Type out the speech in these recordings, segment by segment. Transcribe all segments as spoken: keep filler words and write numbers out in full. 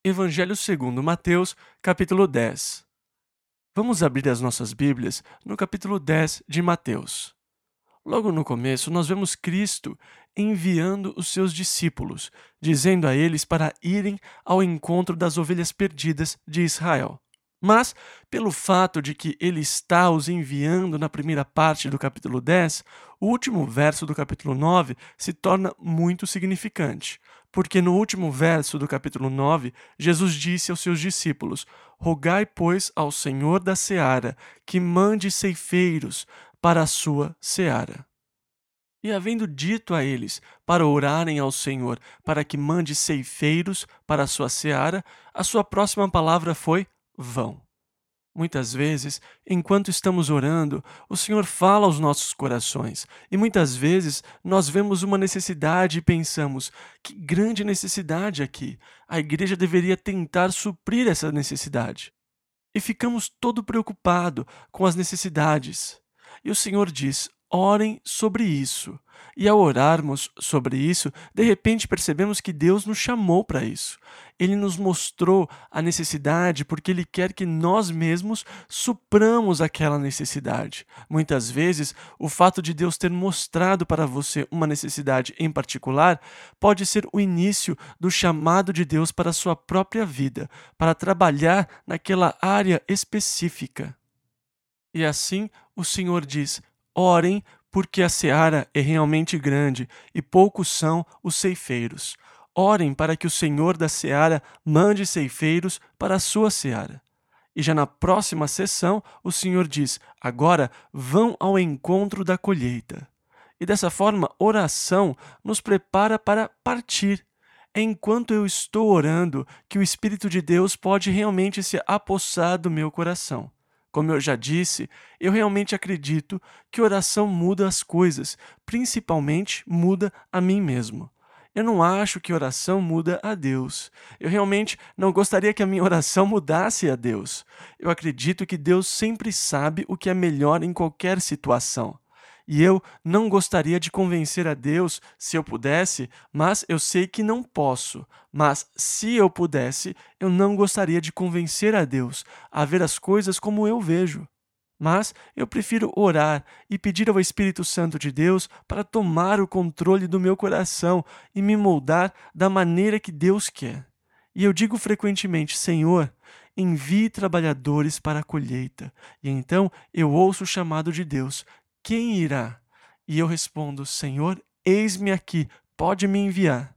Evangelho segundo Mateus, capítulo dez. Vamos abrir as nossas Bíblias no capítulo dez de Mateus. Logo no começo, nós vemos Cristo enviando os seus discípulos, dizendo a eles para irem ao encontro das ovelhas perdidas de Israel. Mas, pelo fato de que ele está os enviando na primeira parte do capítulo dez, o último verso do capítulo nove se torna muito significante, porque no último verso do capítulo nove, Jesus disse aos seus discípulos: "Rogai, pois, ao Senhor da seara que mande ceifeiros para a sua seara." E havendo dito a eles para orarem ao Senhor para que mande ceifeiros para a sua seara, a sua próxima palavra foi vão. Muitas vezes, enquanto estamos orando, o Senhor fala aos nossos corações, e muitas vezes nós vemos uma necessidade e pensamos: que grande necessidade aqui! A igreja deveria tentar suprir essa necessidade. E ficamos todo preocupados com as necessidades. E o Senhor diz: orem sobre isso. E ao orarmos sobre isso, de repente percebemos que Deus nos chamou para isso. Ele nos mostrou a necessidade porque Ele quer que nós mesmos supramos aquela necessidade. Muitas vezes, o fato de Deus ter mostrado para você uma necessidade em particular pode ser o início do chamado de Deus para a sua própria vida, para trabalhar naquela área específica. E assim o Senhor diz: orem, porque a seara é realmente grande e poucos são os ceifeiros. Orem para que o Senhor da seara mande ceifeiros para a sua seara. E já na próxima sessão, o Senhor diz: agora vão ao encontro da colheita. E dessa forma, oração nos prepara para partir. É enquanto eu estou orando que o Espírito de Deus pode realmente se apossar do meu coração. Como eu já disse, eu realmente acredito que oração muda as coisas, principalmente muda a mim mesmo. Eu não acho que oração muda a Deus. Eu realmente não gostaria que a minha oração mudasse a Deus. Eu acredito que Deus sempre sabe o que é melhor em qualquer situação. E eu não gostaria de convencer a Deus se eu pudesse, mas eu sei que não posso. Mas se eu pudesse, eu não gostaria de convencer a Deus a ver as coisas como eu vejo. Mas eu prefiro orar e pedir ao Espírito Santo de Deus para tomar o controle do meu coração e me moldar da maneira que Deus quer. E eu digo frequentemente: Senhor, envie trabalhadores para a colheita. E então eu ouço o chamado de Deus: quem irá? E eu respondo: Senhor, eis-me aqui, pode me enviar.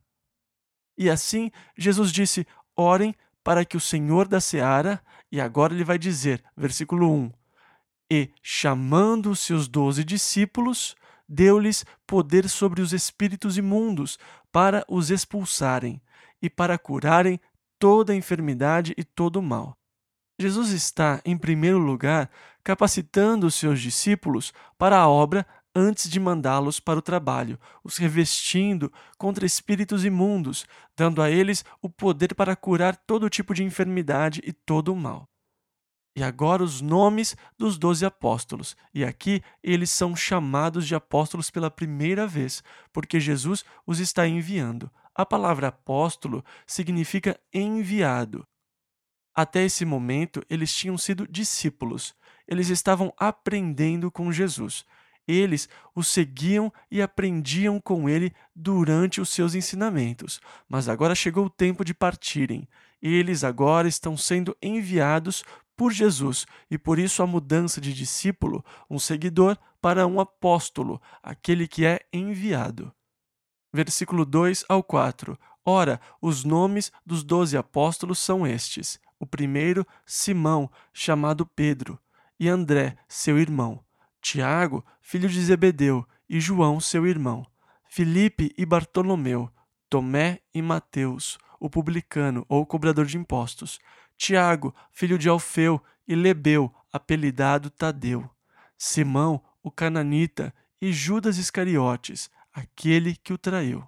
E assim, Jesus disse: orem para que o Senhor da seara, e agora ele vai dizer, versículo um, e chamando os seus doze discípulos, deu-lhes poder sobre os espíritos imundos, para os expulsarem, e para curarem toda a enfermidade e todo o mal. Jesus está, em primeiro lugar, capacitando os seus discípulos para a obra antes de mandá-los para o trabalho, os revestindo contra espíritos imundos, dando a eles o poder para curar todo tipo de enfermidade e todo o mal. E agora os nomes dos doze apóstolos. E aqui eles são chamados de apóstolos pela primeira vez, porque Jesus os está enviando. A palavra apóstolo significa enviado. Até esse momento, eles tinham sido discípulos. Eles estavam aprendendo com Jesus. Eles o seguiam e aprendiam com ele durante os seus ensinamentos. Mas agora chegou o tempo de partirem. Eles agora estão sendo enviados por Jesus, e por isso a mudança de discípulo, um seguidor, para um apóstolo, aquele que é enviado. Versículo dois ao quatro. Ora, os nomes dos doze apóstolos são estes: o primeiro, Simão, chamado Pedro, e André, seu irmão, Tiago, filho de Zebedeu, e João, seu irmão, Filipe e Bartolomeu, Tomé e Mateus, o publicano ou cobrador de impostos, Tiago, filho de Alfeu, e Lebeu, apelidado Tadeu, Simão, o cananita, e Judas Iscariotes, aquele que o traiu.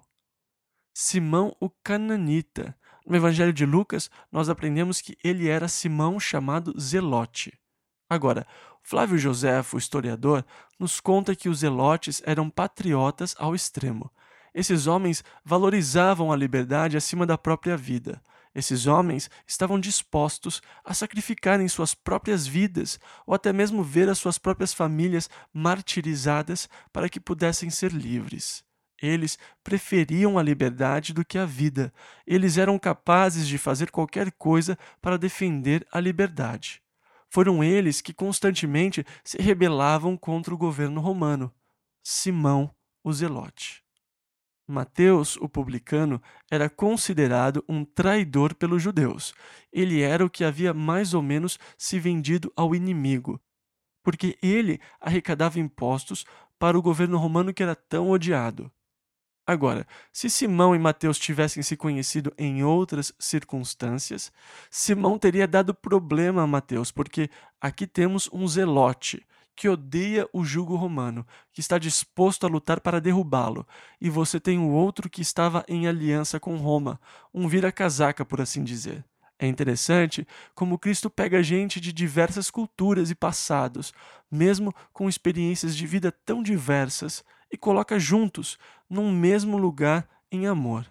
Simão, o cananita. No Evangelho de Lucas, nós aprendemos que ele era Simão, chamado Zelote. Agora, Flávio Joséfo, o historiador, nos conta que os zelotes eram patriotas ao extremo. Esses homens valorizavam a liberdade acima da própria vida. Esses homens estavam dispostos a sacrificarem suas próprias vidas ou até mesmo ver as suas próprias famílias martirizadas para que pudessem ser livres. Eles preferiam a liberdade do que a vida. Eles eram capazes de fazer qualquer coisa para defender a liberdade. Foram eles que constantemente se rebelavam contra o governo romano. Simão, o Zelote. Mateus, o publicano, era considerado um traidor pelos judeus. Ele era o que havia mais ou menos se vendido ao inimigo, porque ele arrecadava impostos para o governo romano que era tão odiado. Agora, se Simão e Mateus tivessem se conhecido em outras circunstâncias, Simão teria dado problema a Mateus, porque aqui temos um zelote que odeia o jugo romano, que está disposto a lutar para derrubá-lo, e você tem o outro que estava em aliança com Roma, um vira-casaca, por assim dizer. É interessante como Cristo pega gente de diversas culturas e passados, mesmo com experiências de vida tão diversas, e coloca juntos, num mesmo lugar, em amor.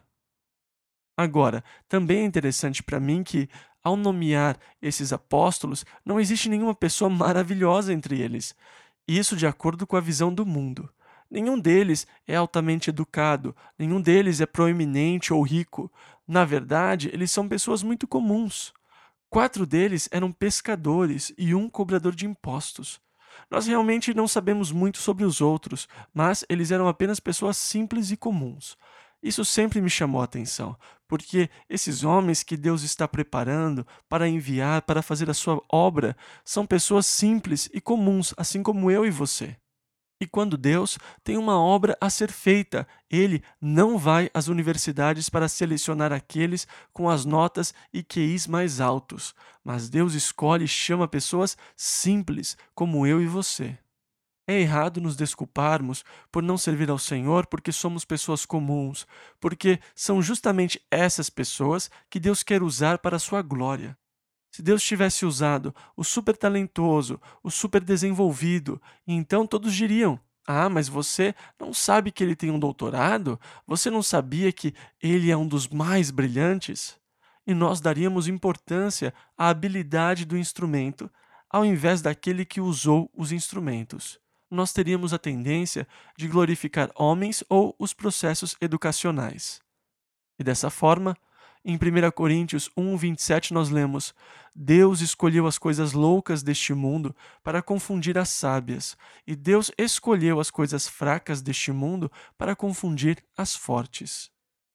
Agora, também é interessante para mim que, ao nomear esses apóstolos, não existe nenhuma pessoa maravilhosa entre eles. Isso de acordo com a visão do mundo. Nenhum deles é altamente educado, nenhum deles é proeminente ou rico. Na verdade, eles são pessoas muito comuns. Quatro deles eram pescadores e um cobrador de impostos. Nós realmente não sabemos muito sobre os outros, mas eles eram apenas pessoas simples e comuns. Isso sempre me chamou a atenção, porque esses homens que Deus está preparando para enviar para fazer a sua obra são pessoas simples e comuns, assim como eu e você. E quando Deus tem uma obra a ser feita, Ele não vai às universidades para selecionar aqueles com as notas e Q Is mais altos, mas Deus escolhe e chama pessoas simples, como eu e você. É errado nos desculparmos por não servir ao Senhor porque somos pessoas comuns, porque são justamente essas pessoas que Deus quer usar para a sua glória. Se Deus tivesse usado o super talentoso, o super desenvolvido, então todos diriam: Ah, mas você não sabe que ele tem um doutorado? Você não sabia que ele é um dos mais brilhantes? E nós daríamos importância à habilidade do instrumento, ao invés daquele que usou os instrumentos. Nós teríamos a tendência de glorificar homens ou os processos educacionais. E dessa forma, em primeira Coríntios um, vinte e sete, nós lemos: Deus escolheu as coisas loucas deste mundo para confundir as sábias, e Deus escolheu as coisas fracas deste mundo para confundir as fortes.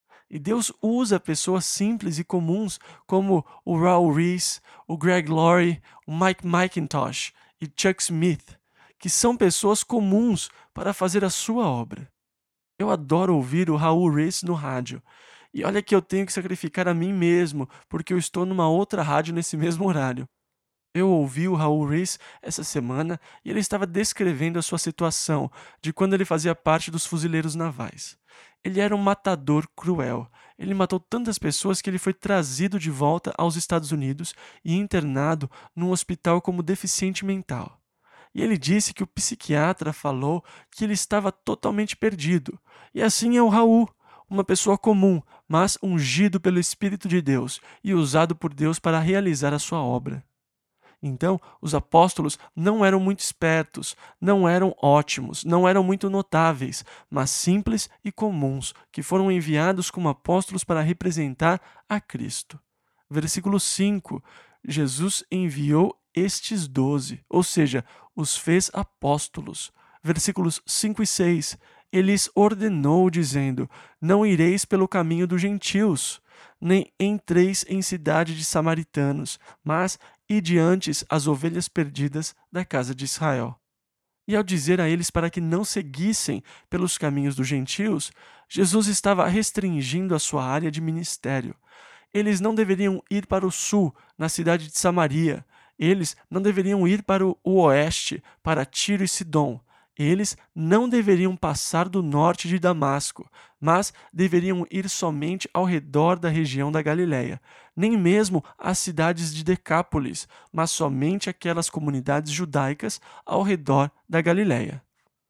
E Deus usa pessoas simples e comuns como o Raul Rees, o Greg Laurie, o Mike McIntosh e Chuck Smith, que são pessoas comuns para fazer a sua obra. Eu adoro ouvir o Raul Rees no rádio. E olha que eu tenho que sacrificar a mim mesmo, porque eu estou numa outra rádio nesse mesmo horário. Eu ouvi o Raul Rees essa semana e ele estava descrevendo a sua situação de quando ele fazia parte dos fuzileiros navais. Ele era um matador cruel. Ele matou tantas pessoas que ele foi trazido de volta aos Estados Unidos e internado num hospital como deficiente mental. E ele disse que o psiquiatra falou que ele estava totalmente perdido. E assim é o Raul, uma pessoa comum, mas ungido pelo Espírito de Deus e usado por Deus para realizar a sua obra. Então, os apóstolos não eram muito espertos, não eram ótimos, não eram muito notáveis, mas simples e comuns, que foram enviados como apóstolos para representar a Cristo. Versículo cinco. Jesus enviou estes doze, ou seja, os fez apóstolos. Versículos cinco e seis. Ele lhes ordenou, dizendo: Não ireis pelo caminho dos gentios, nem entreis em cidade de samaritanos, mas ide antes as ovelhas perdidas da casa de Israel. E ao dizer a eles para que não seguissem pelos caminhos dos gentios, Jesus estava restringindo a sua área de ministério. Eles não deveriam ir para o sul, na cidade de Samaria. Eles não deveriam ir para o oeste, para Tiro e Sidom. Eles não deveriam passar do norte de Damasco, mas deveriam ir somente ao redor da região da Galiléia, nem mesmo às cidades de Decápolis, mas somente aquelas comunidades judaicas ao redor da Galiléia.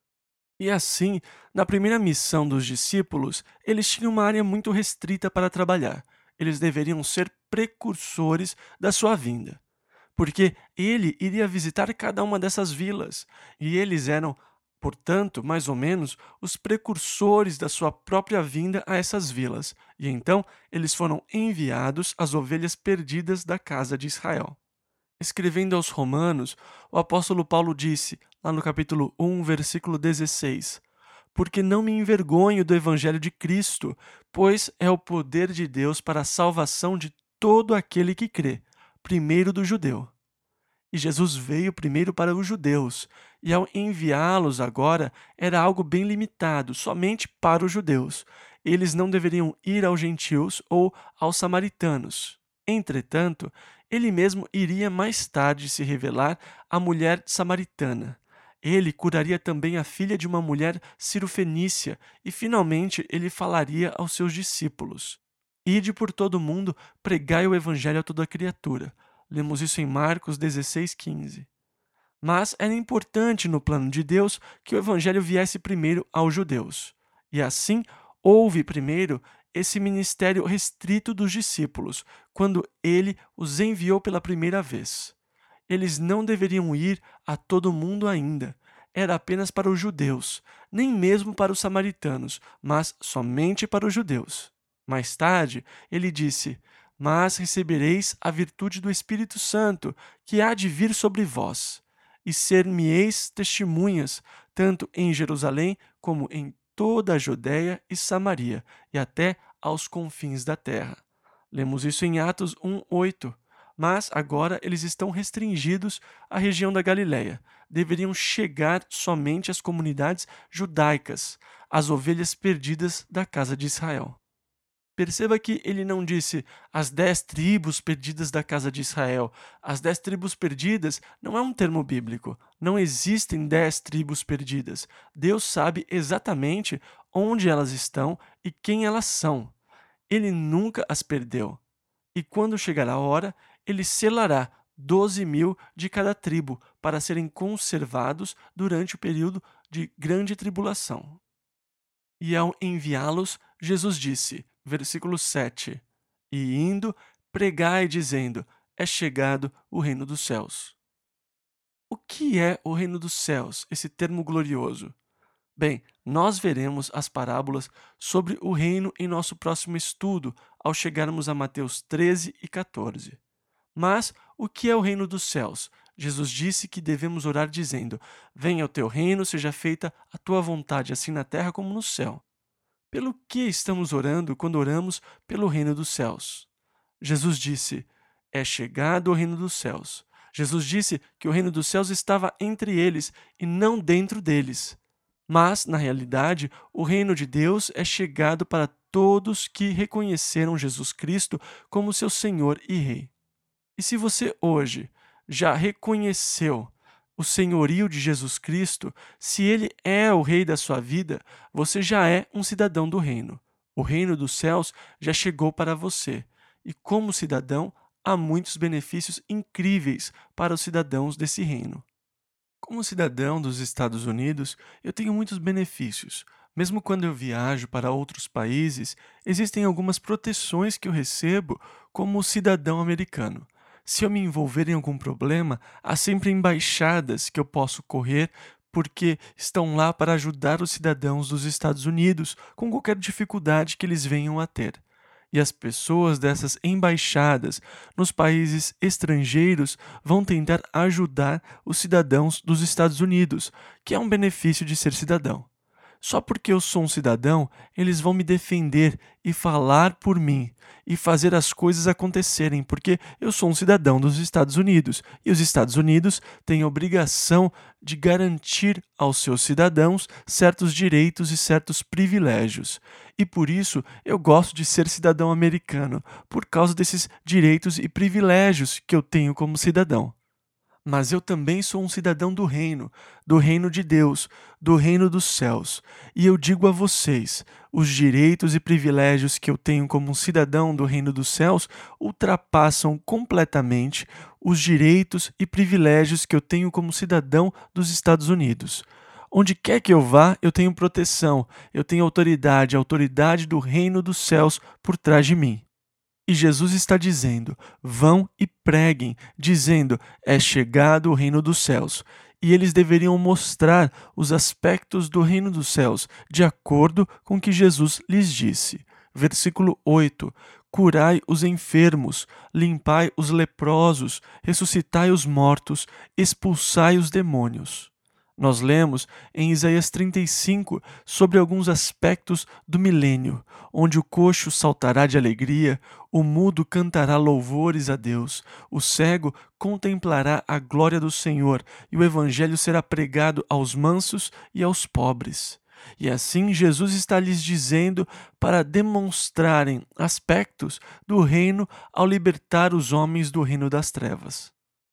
E assim, na primeira missão dos discípulos, eles tinham uma área muito restrita para trabalhar. eles deveriam ser precursores da sua vinda, porque ele iria visitar cada uma dessas vilas, e eles eram, portanto, mais ou menos, os precursores da sua própria vinda a essas vilas, e então eles foram enviados às ovelhas perdidas da casa de Israel. Escrevendo aos Romanos, o apóstolo Paulo disse, lá no capítulo um, versículo dezesseis, porque não me envergonho do evangelho de Cristo, pois é o poder de Deus para a salvação de todo aquele que crê, primeiro do judeu. E Jesus veio primeiro para os judeus, e ao enviá-los agora era algo bem limitado, somente para os judeus. Eles não deveriam ir aos gentios ou aos samaritanos. Entretanto, ele mesmo iria mais tarde se revelar à mulher samaritana. Ele curaria também a filha de uma mulher cirofenícia e finalmente ele falaria aos seus discípulos: Ide por todo o mundo, pregai o evangelho a toda criatura. Lemos isso em Marcos dezesseis, quinze. Mas era importante no plano de Deus que o evangelho viesse primeiro aos judeus. E assim houve primeiro esse ministério restrito dos discípulos, quando ele os enviou pela primeira vez. Eles não deveriam ir a todo mundo ainda. Era apenas para os judeus, nem mesmo para os samaritanos, mas somente para os judeus. Mais tarde, ele disse: Mas recebereis a virtude do Espírito Santo, que há de vir sobre vós, e ser-me-eis testemunhas, tanto em Jerusalém como em toda a Judéia e Samaria, e até aos confins da terra. Lemos isso em Atos um, oito. Mas agora eles estão restringidos à região da Galiléia. Deveriam chegar somente às comunidades judaicas, às ovelhas perdidas da casa de Israel. Perceba que ele não disse as dez tribos perdidas da casa de Israel. As dez tribos perdidas não é um termo bíblico. Não existem dez tribos perdidas. Deus sabe exatamente onde elas estão e quem elas são. Ele nunca as perdeu. E quando chegar a hora, ele selará doze mil de cada tribo para serem conservados durante o período de grande tribulação. E ao enviá-los, Jesus disse, versículo sete, E indo, pregai dizendo, é chegado o reino dos céus. O que é o reino dos céus, esse termo glorioso? Bem, nós veremos as parábolas sobre o reino em nosso próximo estudo, ao chegarmos a Mateus treze e quatorze. Mas o que é o reino dos céus? Jesus disse que devemos orar dizendo, venha o teu reino, seja feita a tua vontade, assim na terra como no céu. Pelo que estamos orando quando oramos pelo reino dos céus? Jesus disse, é chegado o reino dos céus. Jesus disse que o reino dos céus estava entre eles e não dentro deles. Mas, na realidade, o reino de Deus é chegado para todos que reconheceram Jesus Cristo como seu Senhor e Rei. E se você hoje já reconheceu o senhorio de Jesus Cristo, se ele é o rei da sua vida, você já é um cidadão do reino. O reino dos céus já chegou para você. E como cidadão, há muitos benefícios incríveis para os cidadãos desse reino. Como cidadão dos Estados Unidos, eu tenho muitos benefícios. Mesmo quando eu viajo para outros países, existem algumas proteções que eu recebo como cidadão americano. Se eu me envolver em algum problema, há sempre embaixadas que eu posso correr porque estão lá para ajudar os cidadãos dos Estados Unidos com qualquer dificuldade que eles venham a ter. E as pessoas dessas embaixadas nos países estrangeiros vão tentar ajudar os cidadãos dos Estados Unidos, que é um benefício de ser cidadão. Só porque eu sou um cidadão, eles vão me defender e falar por mim e fazer as coisas acontecerem, porque eu sou um cidadão dos Estados Unidos e os Estados Unidos têm a obrigação de garantir aos seus cidadãos certos direitos e certos privilégios. E por isso eu gosto de ser cidadão americano, por causa desses direitos e privilégios que eu tenho como cidadão. Mas eu também sou um cidadão do reino, do reino de Deus, do reino dos céus. E eu digo a vocês, os direitos e privilégios que eu tenho como um cidadão do reino dos céus ultrapassam completamente os direitos e privilégios que eu tenho como cidadão dos Estados Unidos. Onde quer que eu vá, eu tenho proteção, eu tenho autoridade, a autoridade do reino dos céus por trás de mim. E Jesus está dizendo: vão e preguem, dizendo: é chegado o reino dos céus. E eles deveriam mostrar os aspectos do reino dos céus, de acordo com o que Jesus lhes disse. Versículo oito: curai os enfermos, limpai os leprosos, ressuscitai os mortos, expulsai os demônios. Nós lemos em Isaías trinta e cinco sobre alguns aspectos do milênio, onde o coxo saltará de alegria, o mudo cantará louvores a Deus, o cego contemplará a glória do Senhor e o evangelho será pregado aos mansos e aos pobres. E assim Jesus está lhes dizendo para demonstrarem aspectos do reino ao libertar os homens do reino das trevas.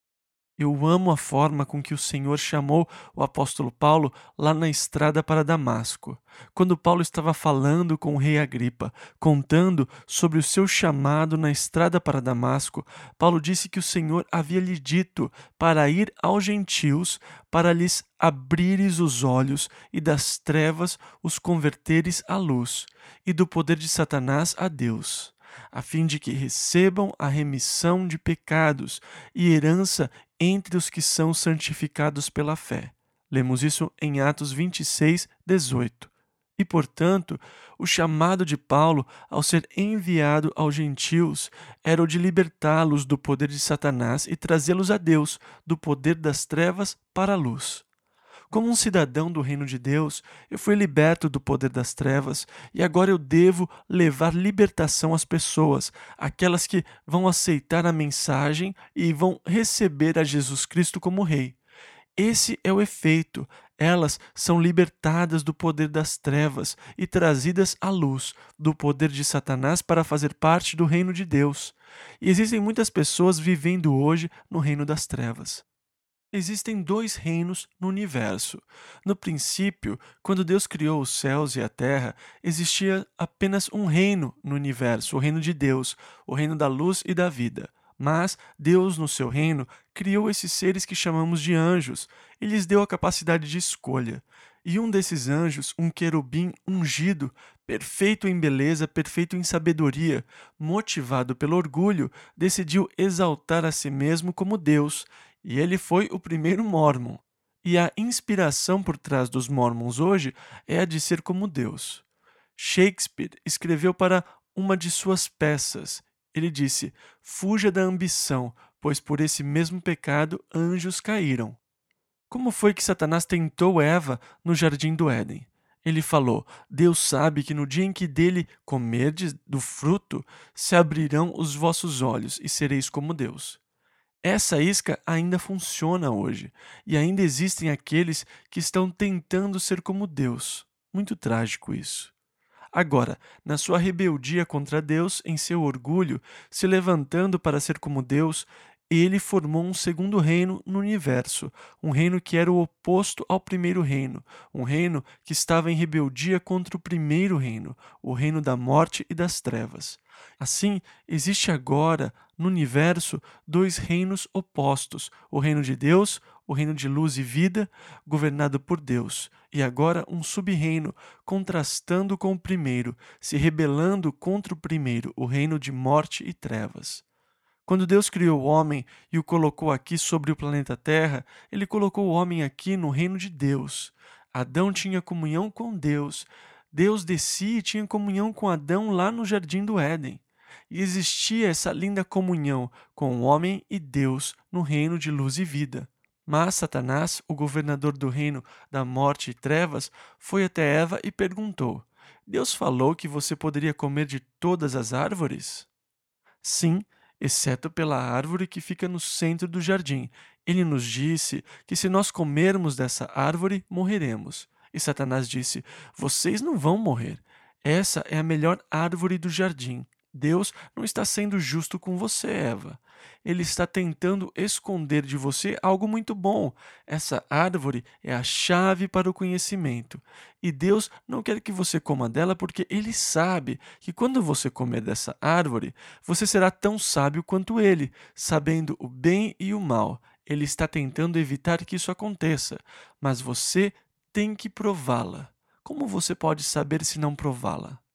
Eu amo a forma com que o Senhor chamou o apóstolo Paulo lá na estrada para Damasco, quando Paulo estava falando com o rei Agripa, contando sobre o seu chamado na estrada para Damasco. Paulo disse que o Senhor havia lhe dito para ir aos gentios, para lhes abrires os olhos e das trevas os converteres à luz, e do poder de Satanás a Deus, a fim de que recebam a remissão de pecados e herança entre os que são santificados pela fé. Lemos isso em Atos vinte e seis, dezoito. E, portanto, o chamado de Paulo ao ser enviado aos gentios era o de libertá-los do poder de Satanás e trazê-los a Deus, do poder das trevas para a luz. Como um cidadão do reino de Deus, eu fui liberto do poder das trevas e agora eu devo levar libertação às pessoas, aquelas que vão aceitar a mensagem e vão receber a Jesus Cristo como Rei. Esse é o efeito. Elas são libertadas do poder das trevas e trazidas à luz, do poder de Satanás para fazer parte do reino de Deus. E existem muitas pessoas vivendo hoje no reino das trevas. Existem dois reinos no universo. No princípio, quando Deus criou os céus e a terra, existia apenas um reino no universo, o reino de Deus, o reino da luz e da vida. Mas Deus, no seu reino, criou esses seres que chamamos de anjos e lhes deu a capacidade de escolha. E um desses anjos, um querubim ungido, perfeito em beleza, perfeito em sabedoria, motivado pelo orgulho, decidiu exaltar a si mesmo como Deus. E ele foi o primeiro mórmon. E a inspiração por trás dos mórmons hoje é a de ser como Deus. Shakespeare escreveu para uma de suas peças. Ele disse: fuja da ambição, pois por esse mesmo pecado anjos caíram. Como foi que Satanás tentou Eva no jardim do Éden? Ele falou: Deus sabe que no dia em que dele comerdes do fruto, se abrirão os vossos olhos e sereis como Deus. Essa isca ainda funciona hoje, e ainda existem aqueles que estão tentando ser como Deus. Muito trágico isso. Agora, na sua rebeldia contra Deus, em seu orgulho, se levantando para ser como Deus, ele formou um segundo reino no universo, um reino que era o oposto ao primeiro reino, um reino que estava em rebeldia contra o primeiro reino, o reino da morte e das trevas. Assim, existe agora, no universo, dois reinos opostos, o reino de Deus, o reino de luz e vida, governado por Deus, e agora um sub-reino, contrastando com o primeiro, se rebelando contra o primeiro, o reino de morte e trevas. Quando Deus criou o homem e o colocou aqui sobre o planeta Terra, ele colocou o homem aqui no reino de Deus. Adão tinha comunhão com Deus. Deus descia e tinha comunhão com Adão lá no jardim do Éden. E existia essa linda comunhão com o homem e Deus no reino de luz e vida. Mas Satanás, o governador do reino da morte e trevas, foi até Eva e perguntou: Deus falou que você poderia comer de todas as árvores? Sim, exceto pela árvore que fica no centro do jardim. Ele nos disse que se nós comermos dessa árvore, morreremos. E Satanás disse: vocês não vão morrer. Essa é a melhor árvore do jardim. Deus não está sendo justo com você, Eva. Ele está tentando esconder de você algo muito bom. Essa árvore é a chave para o conhecimento. E Deus não quer que você coma dela porque Ele sabe que quando você comer dessa árvore, você será tão sábio quanto Ele, sabendo o bem e o mal. Ele está tentando evitar que isso aconteça, mas você tem que prová-la. Como você pode saber se não prová-la?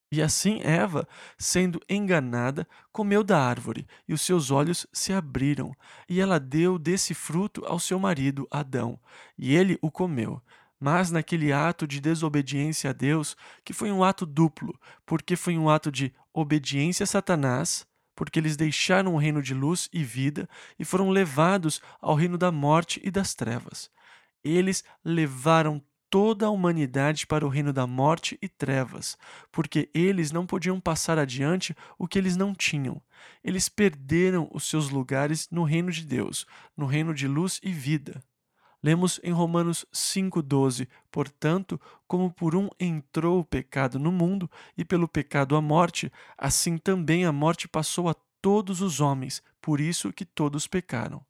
E assim Eva, sendo enganada, comeu da árvore, e os seus olhos se abriram, e ela deu desse fruto ao seu marido, Adão, e ele o comeu. Mas naquele ato de desobediência a Deus, que foi um ato duplo, porque foi um ato de obediência a Satanás, porque eles deixaram o reino de luz e vida e foram levados ao reino da morte e das trevas. Eles levaram toda a humanidade para o reino da morte e trevas, porque eles não podiam passar adiante o que eles não tinham. Eles perderam os seus lugares no reino de Deus, no reino de luz e vida. Lemos em Romanos cinco, doze: Portanto, como por um entrou o pecado no mundo, e pelo pecado a morte, assim também a morte passou a todos os homens, por isso que todos pecaram.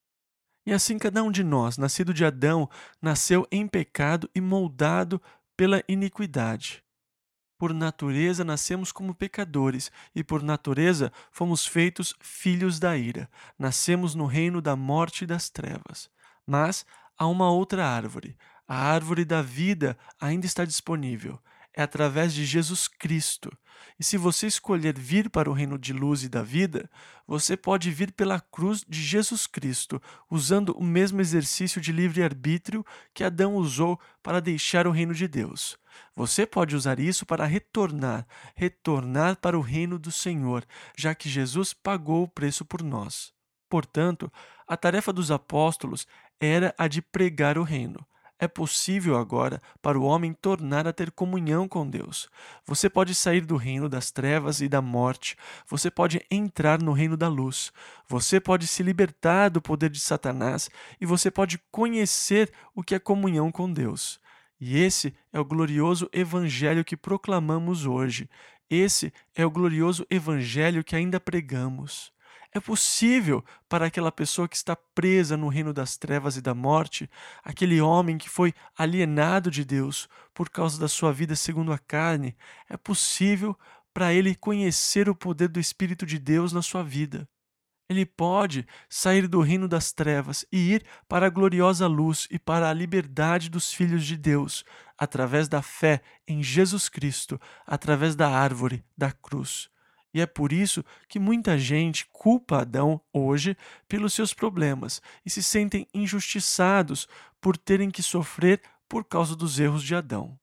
E assim cada um de nós, nascido de Adão, nasceu em pecado e moldado pela iniquidade. Por natureza nascemos como pecadores, e por natureza fomos feitos filhos da ira. Nascemos no reino da morte e das trevas. Mas há uma outra árvore. A árvore da vida ainda está disponível. É através de Jesus Cristo. E se você escolher vir para o reino de luz e da vida, você pode vir pela cruz de Jesus Cristo, usando o mesmo exercício de livre-arbítrio que Adão usou para deixar o reino de Deus. Você pode usar isso para retornar, retornar para o reino do Senhor, já que Jesus pagou o preço por nós. Portanto, a tarefa dos apóstolos era a de pregar o reino. É possível agora para o homem tornar a ter comunhão com Deus. Você pode sair do reino das trevas e da morte. Você pode entrar no reino da luz. Você pode se libertar do poder de Satanás e você pode conhecer o que é comunhão com Deus. E esse é o glorioso evangelho que proclamamos hoje. Esse é o glorioso evangelho que ainda pregamos. É possível para aquela pessoa que está presa no reino das trevas e da morte, aquele homem que foi alienado de Deus por causa da sua vida segundo a carne, é possível para ele conhecer o poder do Espírito de Deus na sua vida. Ele pode sair do reino das trevas e ir para a gloriosa luz e para a liberdade dos filhos de Deus, através da fé em Jesus Cristo, através da árvore, da cruz. E é por isso que muita gente culpa Adão hoje pelos seus problemas e se sentem injustiçados por terem que sofrer por causa dos erros de Adão.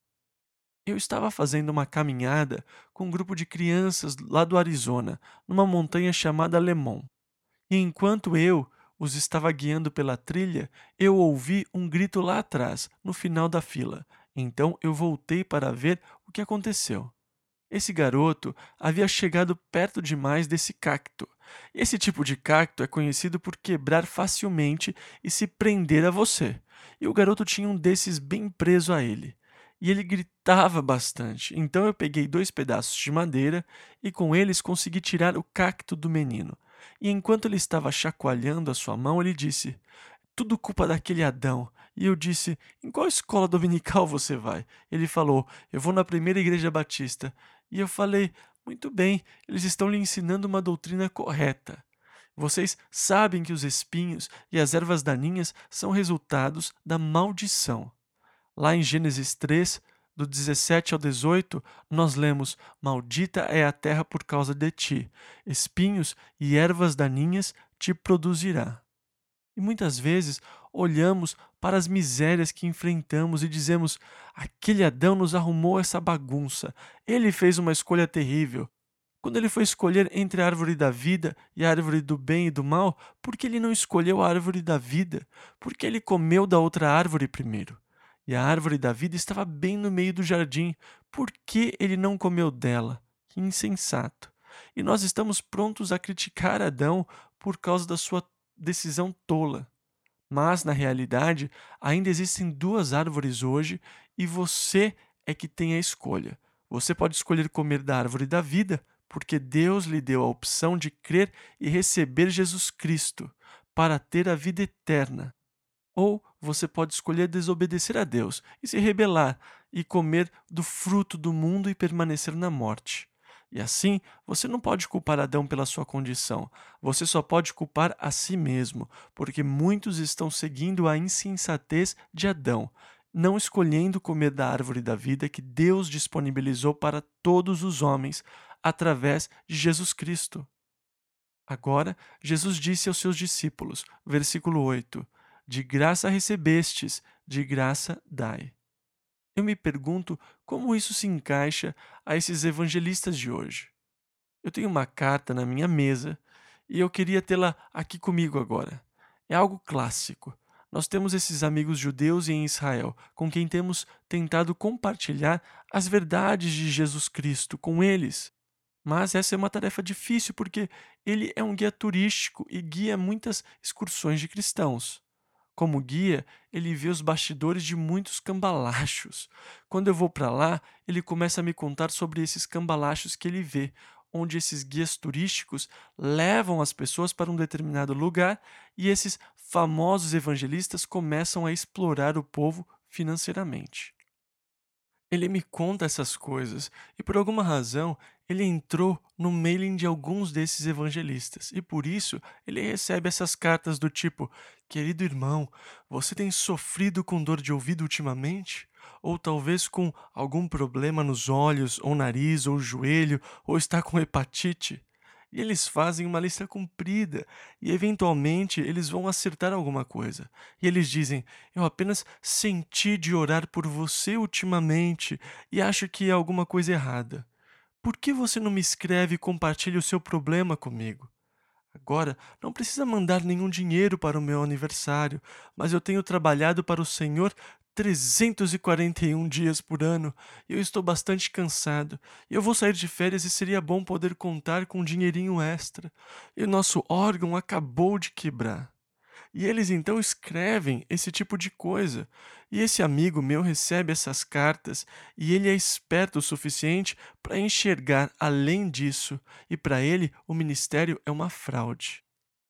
Eu estava fazendo uma caminhada com um grupo de crianças lá do Arizona, numa montanha chamada Lemon. E enquanto eu os estava guiando pela trilha, eu ouvi um grito lá atrás, no final da fila. Então eu voltei para ver o que aconteceu. Esse garoto havia chegado perto demais desse cacto. Esse tipo de cacto é conhecido por quebrar facilmente e se prender a você. E o garoto tinha um desses bem preso a ele. E ele gritava bastante. Então eu peguei dois pedaços de madeira e com eles consegui tirar o cacto do menino. E enquanto ele estava chacoalhando a sua mão, ele disse: tudo culpa daquele Adão. E eu disse: em qual escola dominical você vai? Ele falou: eu vou na primeira igreja batista. E eu falei: muito bem, eles estão lhe ensinando uma doutrina correta. Vocês sabem que os espinhos e as ervas daninhas são resultados da maldição. Lá em Gênesis três, do dezessete ao dezoito, nós lemos: maldita é a terra por causa de ti, espinhos e ervas daninhas te produzirá. E muitas vezes olhamos para as misérias que enfrentamos e dizemos: aquele Adão nos arrumou essa bagunça, ele fez uma escolha terrível. Quando ele foi escolher entre a árvore da vida e a árvore do bem e do mal, por que ele não escolheu a árvore da vida? Porque ele comeu da outra árvore primeiro. E a árvore da vida estava bem no meio do jardim. Por que ele não comeu dela? Que insensato! E nós estamos prontos a criticar Adão por causa da sua decisão tola. Mas, na realidade, ainda existem duas árvores hoje e você é que tem a escolha. Você pode escolher comer da árvore da vida, porque Deus lhe deu a opção de crer e receber Jesus Cristo para ter a vida eterna. Ou você pode escolher desobedecer a Deus e se rebelar e comer do fruto do mundo e permanecer na morte. E assim, você não pode culpar Adão pela sua condição. Você só pode culpar a si mesmo, porque muitos estão seguindo a insensatez de Adão. não escolhendo comer da árvore da vida que Deus disponibilizou para todos os homens através de Jesus Cristo. Agora, Jesus disse aos seus discípulos, versículo oito: De graça recebestes, de graça dai. Eu me pergunto como isso se encaixa a esses evangelistas de hoje. Eu tenho uma carta na minha mesa e eu queria tê-la aqui comigo agora. É algo clássico. Nós temos esses amigos judeus em Israel, com quem temos tentado compartilhar as verdades de Jesus Cristo com eles. Mas essa é uma tarefa difícil porque ele é um guia turístico e guia muitas excursões de cristãos. Como guia, ele vê os bastidores de muitos cambalachos. Quando eu vou para lá, ele começa a me contar sobre esses cambalachos que ele vê, onde esses guias turísticos levam as pessoas para um determinado lugar e esses famosos evangelistas começam a explorar o povo financeiramente. Ele me conta essas coisas e, por alguma razão, ele entrou no mailing de alguns desses evangelistas e, por isso, ele recebe essas cartas do tipo: Querido irmão, você tem sofrido com dor de ouvido ultimamente? Ou talvez com algum problema nos olhos, ou nariz, ou joelho, ou está com hepatite? E eles fazem uma lista comprida e, eventualmente, eles vão acertar alguma coisa. E eles dizem: Eu apenas senti de orar por você ultimamente e acho que há alguma coisa errada. Por que você não me escreve e compartilha o seu problema comigo? Agora, não precisa mandar nenhum dinheiro para o meu aniversário, mas eu tenho trabalhado para o Senhor trezentos e quarenta e um dias por ano e eu estou bastante cansado. E eu vou sair de férias e seria bom poder contar com um dinheirinho extra. E o nosso órgão acabou de quebrar. E eles então escrevem esse tipo de coisa. E esse amigo meu recebe essas cartas e ele é esperto o suficiente para enxergar além disso, e para ele o ministério é uma fraude.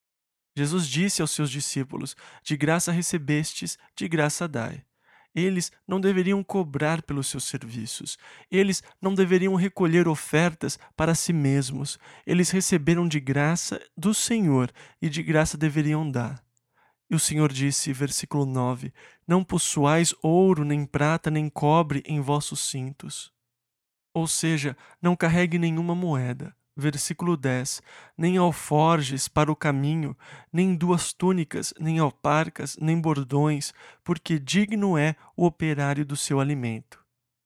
Jesus disse aos seus discípulos: De graça recebestes, de graça dai. Eles não deveriam cobrar pelos seus serviços. Eles não deveriam recolher ofertas para si mesmos. Eles receberam de graça do Senhor e de graça deveriam dar. E o Senhor disse, versículo nove: Não possuais ouro, nem prata, nem cobre em vossos cintos. Ou seja, não carregue nenhuma moeda. Versículo dez: Nem alforjes para o caminho, nem duas túnicas, nem alparcas, nem bordões, porque digno é o operário do seu alimento.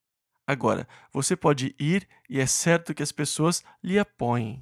Agora, você pode ir e é certo que as pessoas lhe apoiem.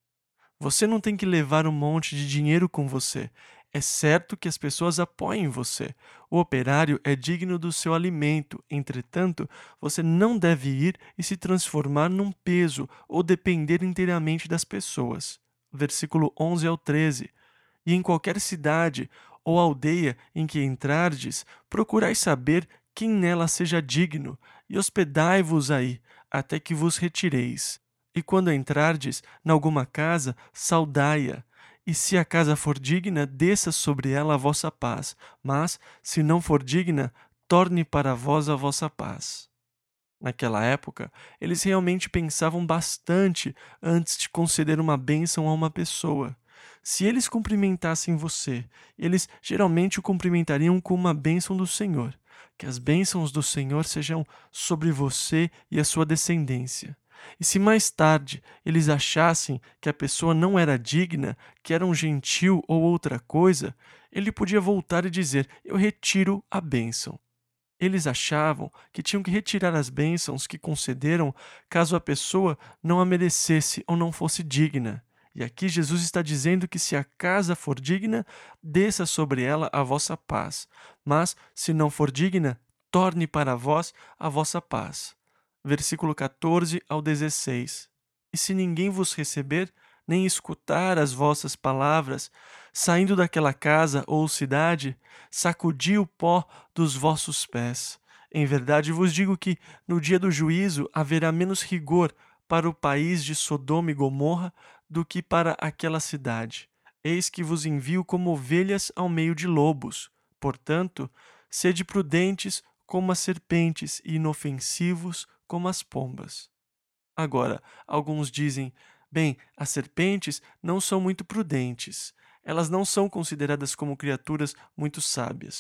Você não tem que levar um monte de dinheiro com você. É certo que as pessoas apoiem você. O operário é digno do seu alimento. Entretanto, você não deve ir e se transformar num peso ou depender inteiramente das pessoas. Versículo onze ao treze. E em qualquer cidade ou aldeia em que entrardes, procurai saber quem nela seja digno, e hospedai-vos aí, até que vos retireis. E quando entrardes nalguma casa, saudai-a. E se a casa for digna, desça sobre ela a vossa paz. Mas, se não for digna, torne para vós a vossa paz. Naquela época, eles realmente pensavam bastante antes de conceder uma bênção a uma pessoa. Se eles cumprimentassem você, eles geralmente o cumprimentariam com uma bênção do Senhor. Que as bênçãos do Senhor sejam sobre você e a sua descendência. E se mais tarde eles achassem que a pessoa não era digna, que era um gentil ou outra coisa, ele podia voltar e dizer: Eu retiro a bênção. Eles achavam que tinham que retirar as bênçãos que concederam caso a pessoa não a merecesse ou não fosse digna. E aqui Jesus está dizendo que se a casa for digna, desça sobre ela a vossa paz. Mas, se não for digna, torne para vós a vossa paz. Versículo catorze ao dezesseis. E se ninguém vos receber, nem escutar as vossas palavras, saindo daquela casa ou cidade, sacudi o pó dos vossos pés. Em verdade vos digo que, no dia do juízo, haverá menos rigor para o país de Sodoma e Gomorra do que para aquela cidade. Eis que vos envio como ovelhas ao meio de lobos. Portanto, sede prudentes como as serpentes e inofensivos como as pombas. Agora, alguns dizem: bem, as serpentes não são muito prudentes. Elas não são consideradas como criaturas muito sábias.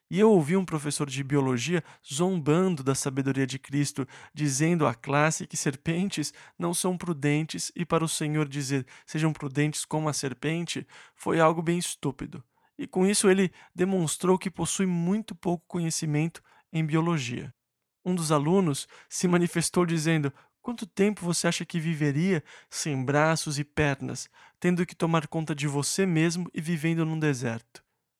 E eu ouvi um professor de biologia zombando da sabedoria de Cristo, dizendo à classe que serpentes não são prudentes, e para o Senhor dizer sejam prudentes como a serpente foi algo bem estúpido. E com isso ele demonstrou que possui muito pouco conhecimento em biologia. Um dos alunos se manifestou dizendo: quanto tempo você acha que viveria sem braços e pernas, tendo que tomar conta de você mesmo e vivendo num deserto?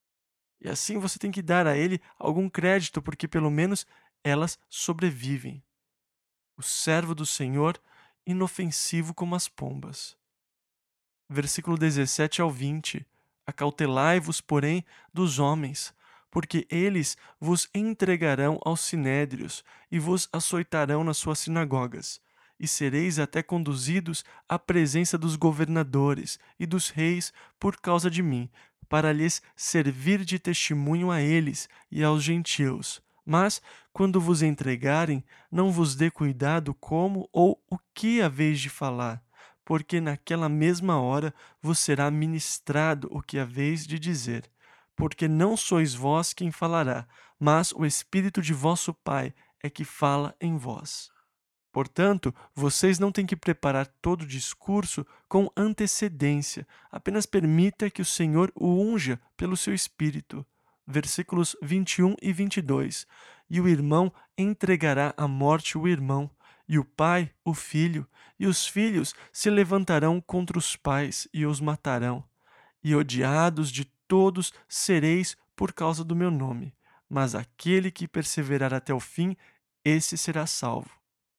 E assim você tem que dar a ele algum crédito, porque pelo menos elas sobrevivem. O servo do Senhor, inofensivo como as pombas. Versículo dezessete ao vinte. Acautelai-vos, porém, dos homens, porque eles vos entregarão aos sinédrios e vos açoitarão nas suas sinagogas, e sereis até conduzidos à presença dos governadores e dos reis por causa de mim, para lhes servir de testemunho a eles e aos gentios. Mas, quando vos entregarem, não vos dê cuidado como ou o que haveis de falar, porque naquela mesma hora vos será ministrado o que haveis de dizer. Porque não sois vós quem falará, mas o Espírito de vosso Pai é que fala em vós. Portanto, vocês não têm que preparar todo o discurso com antecedência, apenas permita que o Senhor o unja pelo seu Espírito. Versículos vinte e um e vinte e dois. E o irmão entregará à morte o irmão, e o pai o filho, e os filhos se levantarão contra os pais e os matarão. E odiados de todos sereis por causa do meu nome, mas aquele que perseverar até o fim, esse será salvo.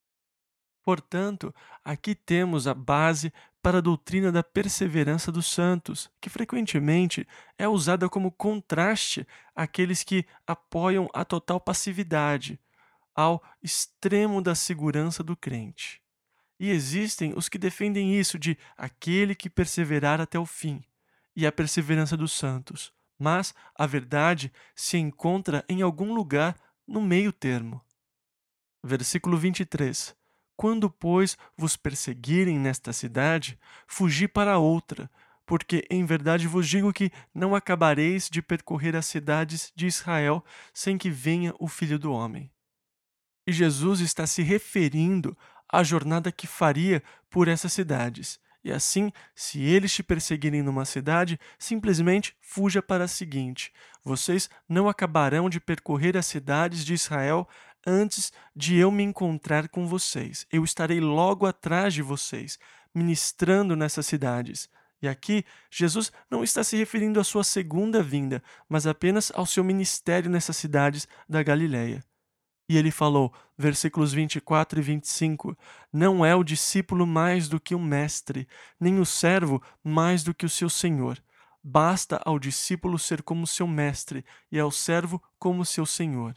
Portanto, aqui temos a base para a doutrina da perseverança dos santos, que frequentemente é usada como contraste àqueles que apoiam a total passividade, ao extremo da segurança do crente. E existem os que defendem isso de aquele que perseverar até o fim, e a perseverança dos santos, mas a verdade se encontra em algum lugar no meio termo. Versículo vinte e três. Quando, pois, vos perseguirem nesta cidade, fugi para outra, porque em verdade vos digo que não acabareis de percorrer as cidades de Israel sem que venha o Filho do Homem. E Jesus está se referindo à jornada que faria por essas cidades. E assim, se eles te perseguirem numa cidade, simplesmente fuja para a seguinte: vocês não acabarão de percorrer as cidades de Israel antes de eu me encontrar com vocês. Eu estarei logo atrás de vocês, ministrando nessas cidades. E aqui, Jesus não está se referindo à sua segunda vinda, mas apenas ao seu ministério nessas cidades da Galileia. E ele falou, versículos vinte e quatro e vinte e cinco, não é o discípulo mais do que o mestre, nem o servo mais do que o seu senhor. Basta ao discípulo ser como seu mestre e ao servo como seu senhor.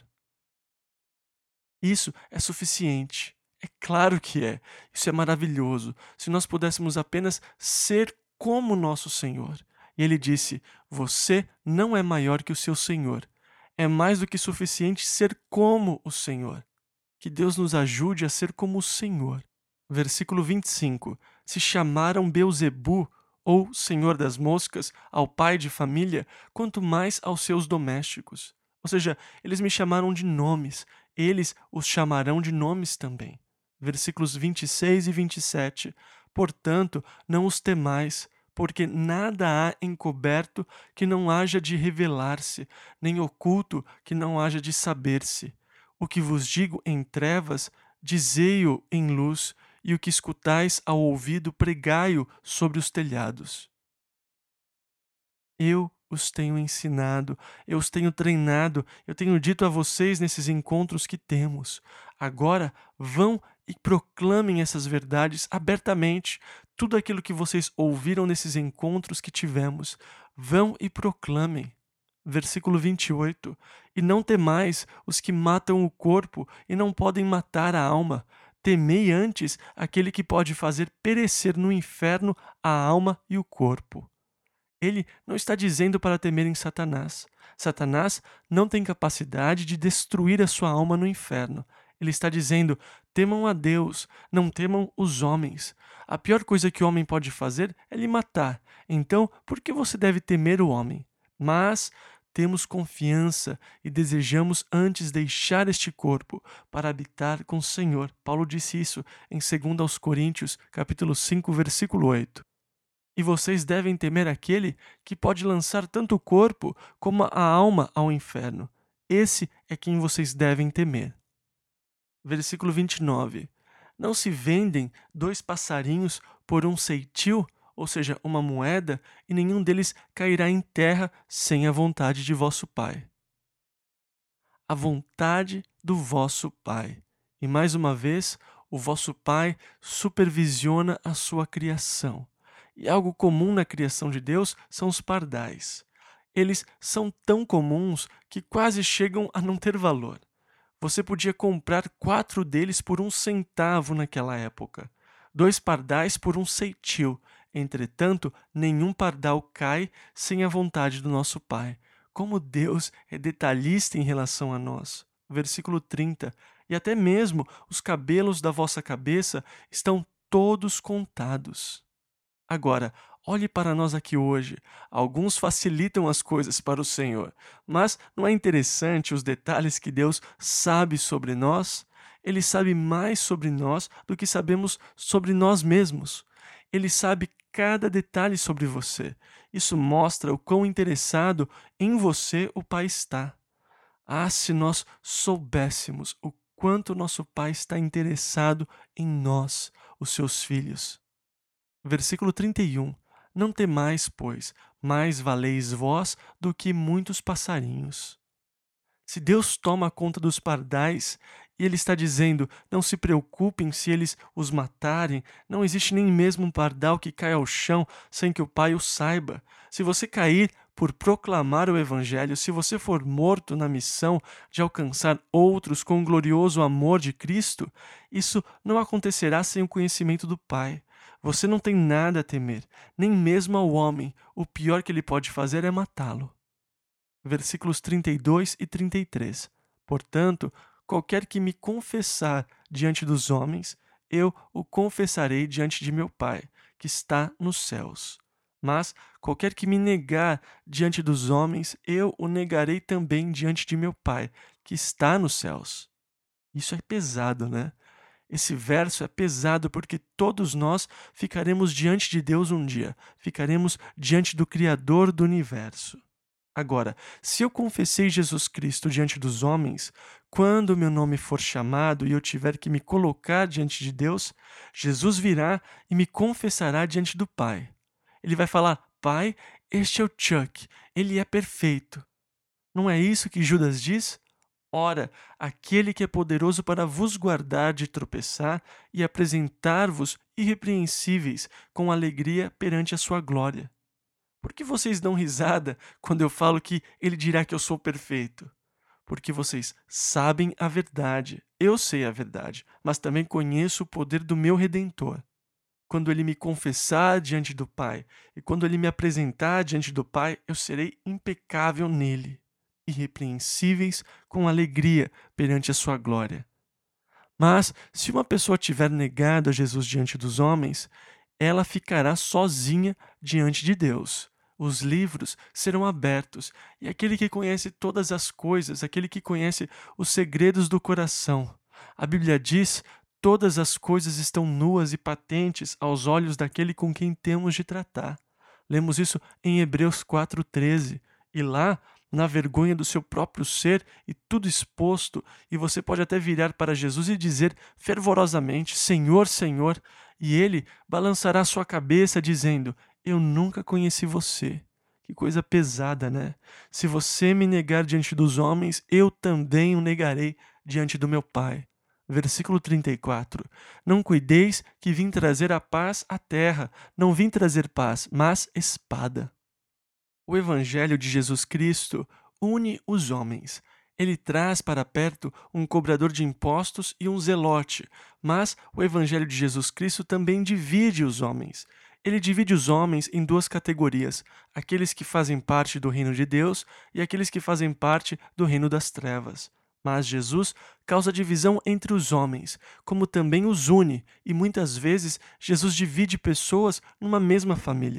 Isso é suficiente. É claro que é. Isso é maravilhoso. Se nós pudéssemos apenas ser como nosso Senhor. E ele disse, você não é maior que o seu Senhor. É mais do que suficiente ser como o Senhor. Que Deus nos ajude a ser como o Senhor. Versículo vinte e cinco. Se chamaram Beelzebu, ou Senhor das Moscas, ao pai de família, quanto mais aos seus domésticos. Ou seja, eles me chamaram de nomes, eles os chamarão de nomes também. Versículos vinte e seis e vinte e sete. Portanto, não os temais, porque nada há encoberto que não haja de revelar-se, nem oculto que não haja de saber-se. O que vos digo em trevas, dizei-o em luz, e o que escutais ao ouvido, pregai-o sobre os telhados. Eu os tenho ensinado, eu os tenho treinado, eu tenho dito a vocês nesses encontros que temos. Agora vão e proclamem essas verdades abertamente. Tudo aquilo que vocês ouviram nesses encontros que tivemos, vão e proclamem. Versículo vinte e oito. E não temais os que matam o corpo e não podem matar a alma. Temei antes aquele que pode fazer perecer no inferno a alma e o corpo. Ele não está dizendo para temerem Satanás. Satanás não tem capacidade de destruir a sua alma no inferno. Ele está dizendo, temam a Deus, não temam os homens. A pior coisa que o homem pode fazer é lhe matar. Então, por que você deve temer o homem? Mas temos confiança e desejamos antes deixar este corpo para habitar com o Senhor. Paulo disse isso em dois aos Coríntios, capítulo cinco, versículo oito. E vocês devem temer aquele que pode lançar tanto o corpo como a alma ao inferno. Esse é quem vocês devem temer. Versículo vinte e nove. Não se vendem dois passarinhos por um ceitil, ou seja, uma moeda, e nenhum deles cairá em terra sem a vontade de vosso Pai. A vontade do vosso Pai. E mais uma vez, o vosso Pai supervisiona a sua criação. E algo comum na criação de Deus são os pardais. Eles são tão comuns que quase chegam a não ter valor. Você podia comprar quatro deles por um centavo naquela época. Dois pardais por um ceitil. Entretanto, nenhum pardal cai sem a vontade do nosso Pai. Como Deus é detalhista em relação a nós. Versículo trinta. E até mesmo os cabelos da vossa cabeça estão todos contados. Agora, olhe para nós aqui hoje. Alguns facilitam as coisas para o Senhor, mas não é interessante os detalhes que Deus sabe sobre nós? Ele sabe mais sobre nós do que sabemos sobre nós mesmos. Ele sabe cada detalhe sobre você. Isso mostra o quão interessado em você o Pai está. Ah, se nós soubéssemos o quanto nosso Pai está interessado em nós, os seus filhos. Versículo trinta e um. Não temais, pois, mais valeis vós do que muitos passarinhos. Se Deus toma conta dos pardais, e Ele está dizendo, não se preocupem se eles os matarem, não existe nem mesmo um pardal que caia ao chão sem que o Pai o saiba. Se você cair por proclamar o Evangelho, se você for morto na missão de alcançar outros com o glorioso amor de Cristo, isso não acontecerá sem o conhecimento do Pai. Você não tem nada a temer, nem mesmo ao homem. O pior que ele pode fazer é matá-lo. Versículos trinta e dois e trinta e três. Portanto, qualquer que me confessar diante dos homens, eu o confessarei diante de meu Pai, que está nos céus. Mas qualquer que me negar diante dos homens, eu o negarei também diante de meu Pai, que está nos céus. Isso é pesado, né? Esse verso é pesado porque todos nós ficaremos diante de Deus um dia, ficaremos diante do Criador do universo. Agora, se eu confessei Jesus Cristo diante dos homens, quando meu nome for chamado e eu tiver que me colocar diante de Deus, Jesus virá e me confessará diante do Pai. Ele vai falar, Pai, este é o Chuck, ele é perfeito. Não é isso que Judas diz? Ora, aquele que é poderoso para vos guardar de tropeçar e apresentar-vos irrepreensíveis com alegria perante a sua glória. Por que vocês dão risada quando eu falo que ele dirá que eu sou perfeito? Porque vocês sabem a verdade. Eu sei a verdade, mas também conheço o poder do meu Redentor. Quando ele me confessar diante do Pai e quando ele me apresentar diante do Pai, eu serei impecável nele. Irrepreensíveis com alegria perante a sua glória. Mas, se uma pessoa tiver negado a Jesus diante dos homens, ela ficará sozinha diante de Deus. Os livros serão abertos, e aquele que conhece todas as coisas, aquele que conhece os segredos do coração. A Bíblia diz, todas as coisas estão nuas e patentes aos olhos daquele com quem temos de tratar. Lemos isso em Hebreus quatro, treze, e lá, na vergonha do seu próprio ser e tudo exposto, e você pode até virar para Jesus e dizer fervorosamente, Senhor, Senhor, e ele balançará sua cabeça dizendo, eu nunca conheci você. Que coisa pesada, né? Se você me negar diante dos homens, eu também o negarei diante do meu Pai. Versículo trinta e quatro. Não cuideis que vim trazer a paz à terra, não vim trazer paz, mas espada. O Evangelho de Jesus Cristo une os homens. Ele traz para perto um cobrador de impostos e um zelote, mas o Evangelho de Jesus Cristo também divide os homens. Ele divide os homens em duas categorias, aqueles que fazem parte do reino de Deus e aqueles que fazem parte do reino das trevas. Mas Jesus causa divisão entre os homens, como também os une, e muitas vezes Jesus divide pessoas numa mesma família.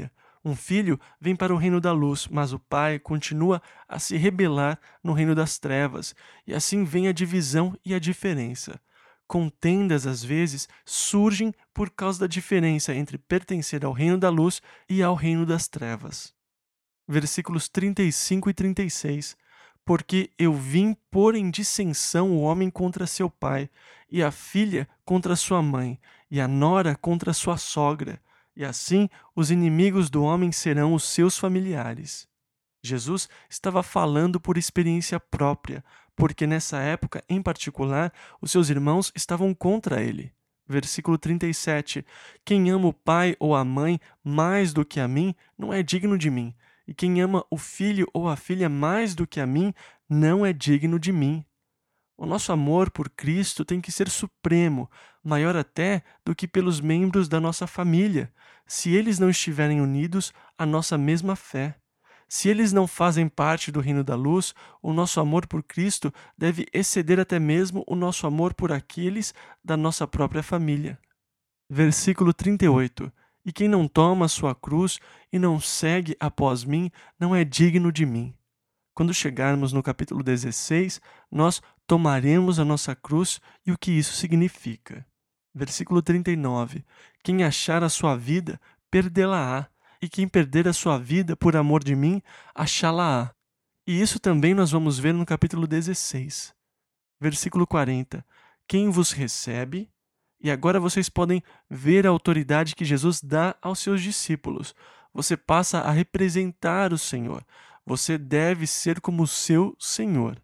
Um filho vem para o reino da luz, mas o pai continua a se rebelar no reino das trevas, e assim vem a divisão e a diferença. Contendas, às vezes, surgem por causa da diferença entre pertencer ao reino da luz e ao reino das trevas. Versículos trinta e cinco e trinta e seis. Porque eu vim pôr em dissensão o homem contra seu pai, e a filha contra sua mãe, e a nora contra sua sogra, e assim os inimigos do homem serão os seus familiares. Jesus estava falando por experiência própria, porque nessa época, em particular, os seus irmãos estavam contra ele. Versículo trinta e sete. Quem ama o pai ou a mãe mais do que a mim, não é digno de mim. E quem ama o filho ou a filha mais do que a mim, não é digno de mim. O nosso amor por Cristo tem que ser supremo, maior até do que pelos membros da nossa família, se eles não estiverem unidos à nossa mesma fé. Se eles não fazem parte do reino da luz, o nosso amor por Cristo deve exceder até mesmo o nosso amor por aqueles da nossa própria família. Versículo trinta e oito. E quem não toma a sua cruz e não segue após mim, não é digno de mim. Quando chegarmos no capítulo dezesseis, nós tomaremos a nossa cruz e o que isso significa. Versículo trinta e nove. Quem achar a sua vida, perdê-la-á, e quem perder a sua vida por amor de mim, achá-la-á. E isso também nós vamos ver no capítulo dezesseis. Versículo quarenta. Quem vos recebe... E agora vocês podem ver a autoridade que Jesus dá aos seus discípulos. Você passa a representar o Senhor. Você deve ser como o seu Senhor.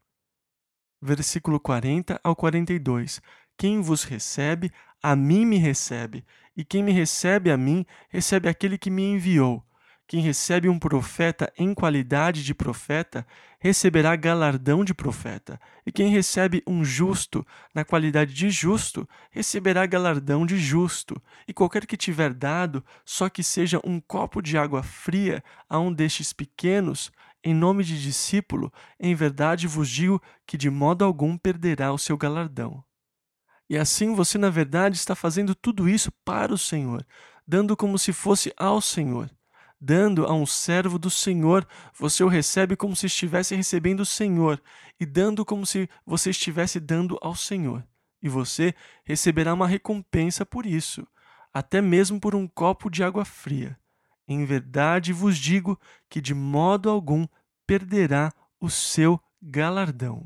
Versículo quarenta ao quarenta e dois. Quem vos recebe, a mim me recebe. E quem me recebe a mim, recebe aquele que me enviou. Quem recebe um profeta em qualidade de profeta, receberá galardão de profeta. E quem recebe um justo na qualidade de justo, receberá galardão de justo. E qualquer que tiver dado, só que seja um copo de água fria a um destes pequenos, em nome de discípulo, em verdade vos digo que de modo algum perderá o seu galardão. E assim você, na verdade, está fazendo tudo isso para o Senhor, dando como se fosse ao Senhor. Dando a um servo do Senhor, você o recebe como se estivesse recebendo o Senhor, e dando como se você estivesse dando ao Senhor. E você receberá uma recompensa por isso, até mesmo por um copo de água fria. Em verdade vos digo que de modo algum perderá o seu galardão.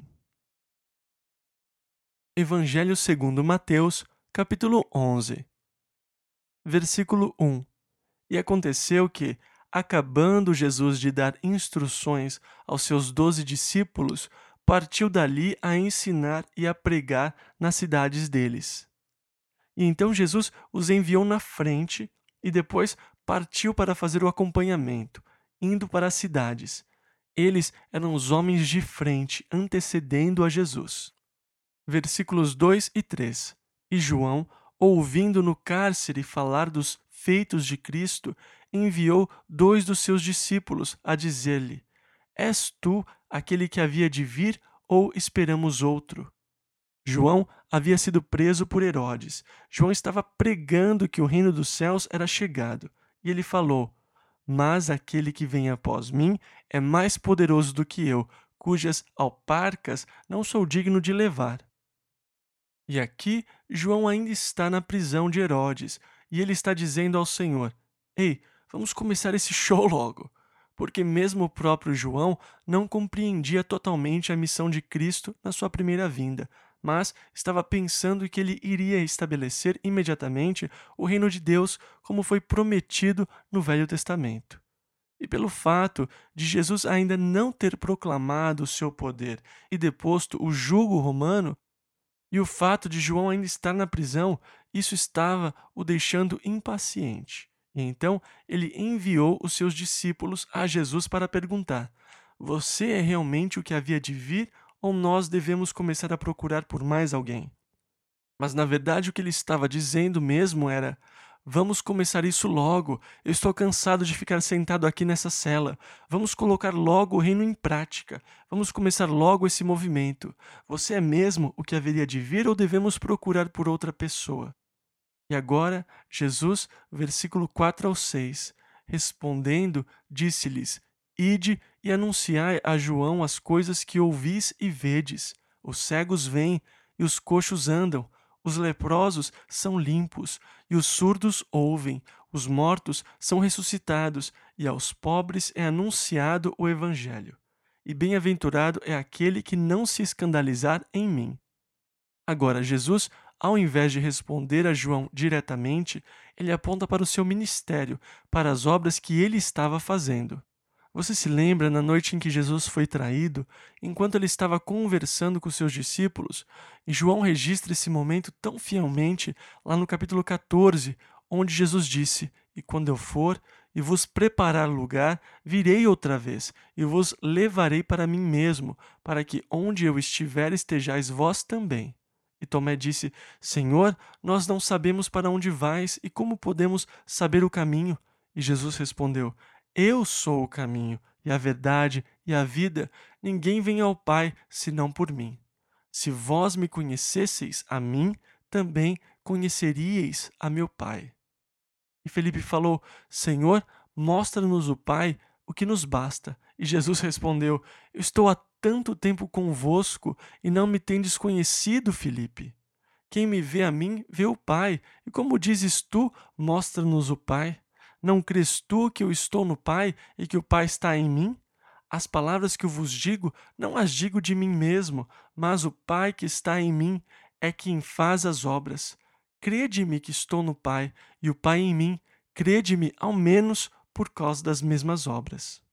Evangelho segundo Mateus, capítulo onze, versículo um. E aconteceu que, acabando Jesus de dar instruções aos seus doze discípulos, partiu dali a ensinar e a pregar nas cidades deles. E então Jesus os enviou na frente e depois partiu para fazer o acompanhamento, indo para as cidades. Eles eram os homens de frente, antecedendo a Jesus. Versículos dois e três. E João, ouvindo no cárcere falar dos feitos de Cristo, enviou dois dos seus discípulos a dizer-lhe: És tu aquele que havia de vir, ou esperamos outro? João havia sido preso por Herodes. João estava pregando que o reino dos céus era chegado. E ele falou: Mas aquele que vem após mim é mais poderoso do que eu, cujas alparcas não sou digno de levar. E aqui João ainda está na prisão de Herodes, e ele está dizendo ao Senhor: Ei, vamos começar esse show logo. Porque mesmo o próprio João não compreendia totalmente a missão de Cristo na sua primeira vinda, mas estava pensando que ele iria estabelecer imediatamente o reino de Deus como foi prometido no Velho Testamento. E pelo fato de Jesus ainda não ter proclamado o seu poder e deposto o jugo romano, e o fato de João ainda estar na prisão, isso estava o deixando impaciente. E então ele enviou os seus discípulos a Jesus para perguntar: Você é realmente o que havia de vir, ou nós devemos começar a procurar por mais alguém? Mas na verdade o que ele estava dizendo mesmo era: Vamos começar isso logo. Eu estou cansado de ficar sentado aqui nessa cela. Vamos colocar logo o reino em prática. Vamos começar logo esse movimento. Você é mesmo o que haveria de vir, ou devemos procurar por outra pessoa? E agora, Jesus, versículo quatro ao seis. respondendo, disse-lhes: Ide e anunciai a João as coisas que ouvis e vedes. Os cegos vêm e os coxos andam, os leprosos são limpos e os surdos ouvem, os mortos são ressuscitados e aos pobres é anunciado o Evangelho. E bem-aventurado é aquele que não se escandalizar em mim. Agora, Jesus, ao invés de responder a João diretamente, ele aponta para o seu ministério, para as obras que ele estava fazendo. Você se lembra na noite em que Jesus foi traído, enquanto ele estava conversando com seus discípulos? E João registra esse momento tão fielmente lá no capítulo quatorze, onde Jesus disse: E quando eu for e vos preparar lugar, virei outra vez e vos levarei para mim mesmo, para que onde eu estiver estejais vós também. E Tomé disse: Senhor, nós não sabemos para onde vais e como podemos saber o caminho? E Jesus respondeu: Eu sou o caminho, e a verdade, e a vida. Ninguém vem ao Pai, senão por mim. Se vós me conhecesseis a mim, também conheceríeis a meu Pai. E Felipe falou: Senhor, mostra-nos o Pai, o que nos basta. E Jesus respondeu: Eu estou há tanto tempo convosco, e não me tendes conhecido, Felipe. Quem me vê a mim, vê o Pai. E como dizes tu, mostra-nos o Pai. Não crês tu que eu estou no Pai e que o Pai está em mim? As palavras que eu vos digo, não as digo de mim mesmo, mas o Pai que está em mim é quem faz as obras. Crede-me que estou no Pai e o Pai em mim. Crede-me, ao menos, por causa das mesmas obras.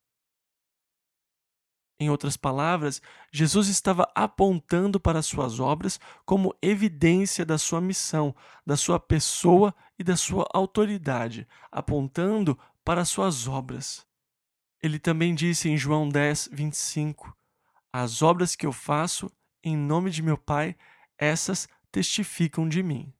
Em outras palavras, Jesus estava apontando para as suas obras como evidência da sua missão, da sua pessoa e da sua autoridade, apontando para as suas obras. Ele também disse em João dez, vinte e cinco: As obras que eu faço em nome de meu Pai, essas testificam de mim.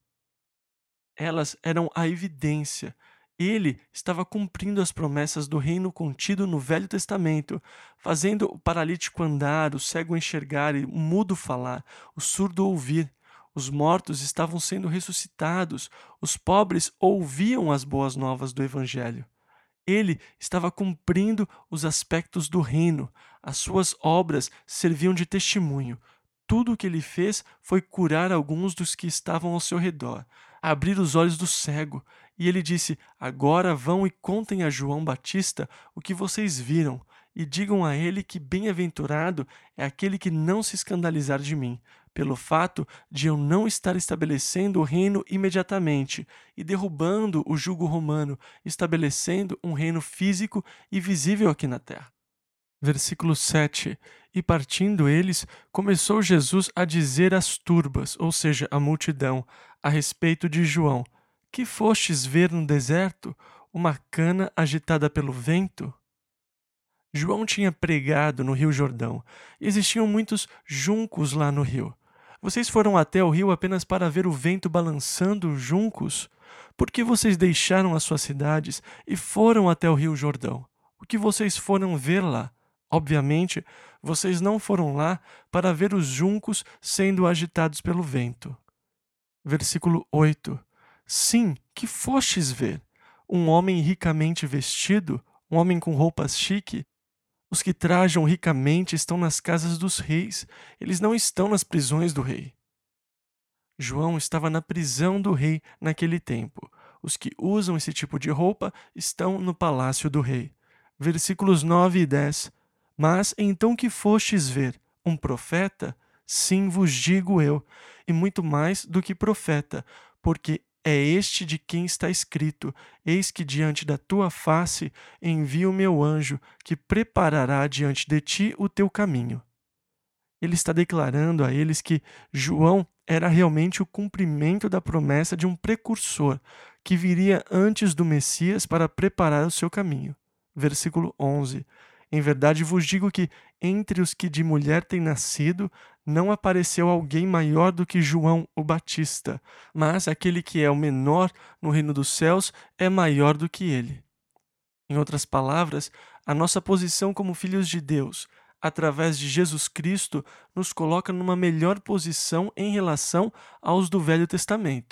Elas eram a evidência. Ele estava cumprindo as promessas do reino contido no Velho Testamento, fazendo o paralítico andar, o cego enxergar e o mudo falar, o surdo ouvir. Os mortos estavam sendo ressuscitados, os pobres ouviam as boas novas do Evangelho. Ele estava cumprindo os aspectos do reino, as suas obras serviam de testemunho. Tudo o que ele fez foi curar alguns dos que estavam ao seu redor, abrir os olhos do cego. E ele disse: Agora vão e contem a João Batista o que vocês viram, e digam a ele que bem-aventurado é aquele que não se escandalizar de mim, pelo fato de eu não estar estabelecendo o reino imediatamente e derrubando o jugo romano, estabelecendo um reino físico e visível aqui na terra. Versículo sete. E partindo eles, começou Jesus a dizer às turbas, ou seja, à multidão, a respeito de João: Que fostes ver no deserto? Uma cana agitada pelo vento? João tinha pregado no Rio Jordão. Existiam muitos juncos lá no rio. Vocês foram até o rio apenas para ver o vento balançando os juncos? Por que vocês deixaram as suas cidades e foram até o Rio Jordão? O que vocês foram ver lá? Obviamente, vocês não foram lá para ver os juncos sendo agitados pelo vento. Versículo oito. Sim, que fostes ver? Um homem ricamente vestido? Um homem com roupas chique? Os que trajam ricamente estão nas casas dos reis. Eles não estão nas prisões do rei. João estava na prisão do rei naquele tempo. Os que usam esse tipo de roupa estão no palácio do rei. Versículos nove e dez. Mas então que fostes ver? Um profeta? Sim, vos digo eu, e muito mais do que profeta, porque é este de quem está escrito: Eis que diante da tua face envio o meu anjo, que preparará diante de ti o teu caminho. Ele está declarando a eles que João era realmente o cumprimento da promessa de um precursor, que viria antes do Messias para preparar o seu caminho. Versículo onze. Em verdade vos digo que, entre os que de mulher têm nascido, não apareceu alguém maior do que João o Batista, mas aquele que é o menor no reino dos céus é maior do que ele. Em outras palavras, a nossa posição como filhos de Deus, através de Jesus Cristo, nos coloca numa melhor posição em relação aos do Velho Testamento.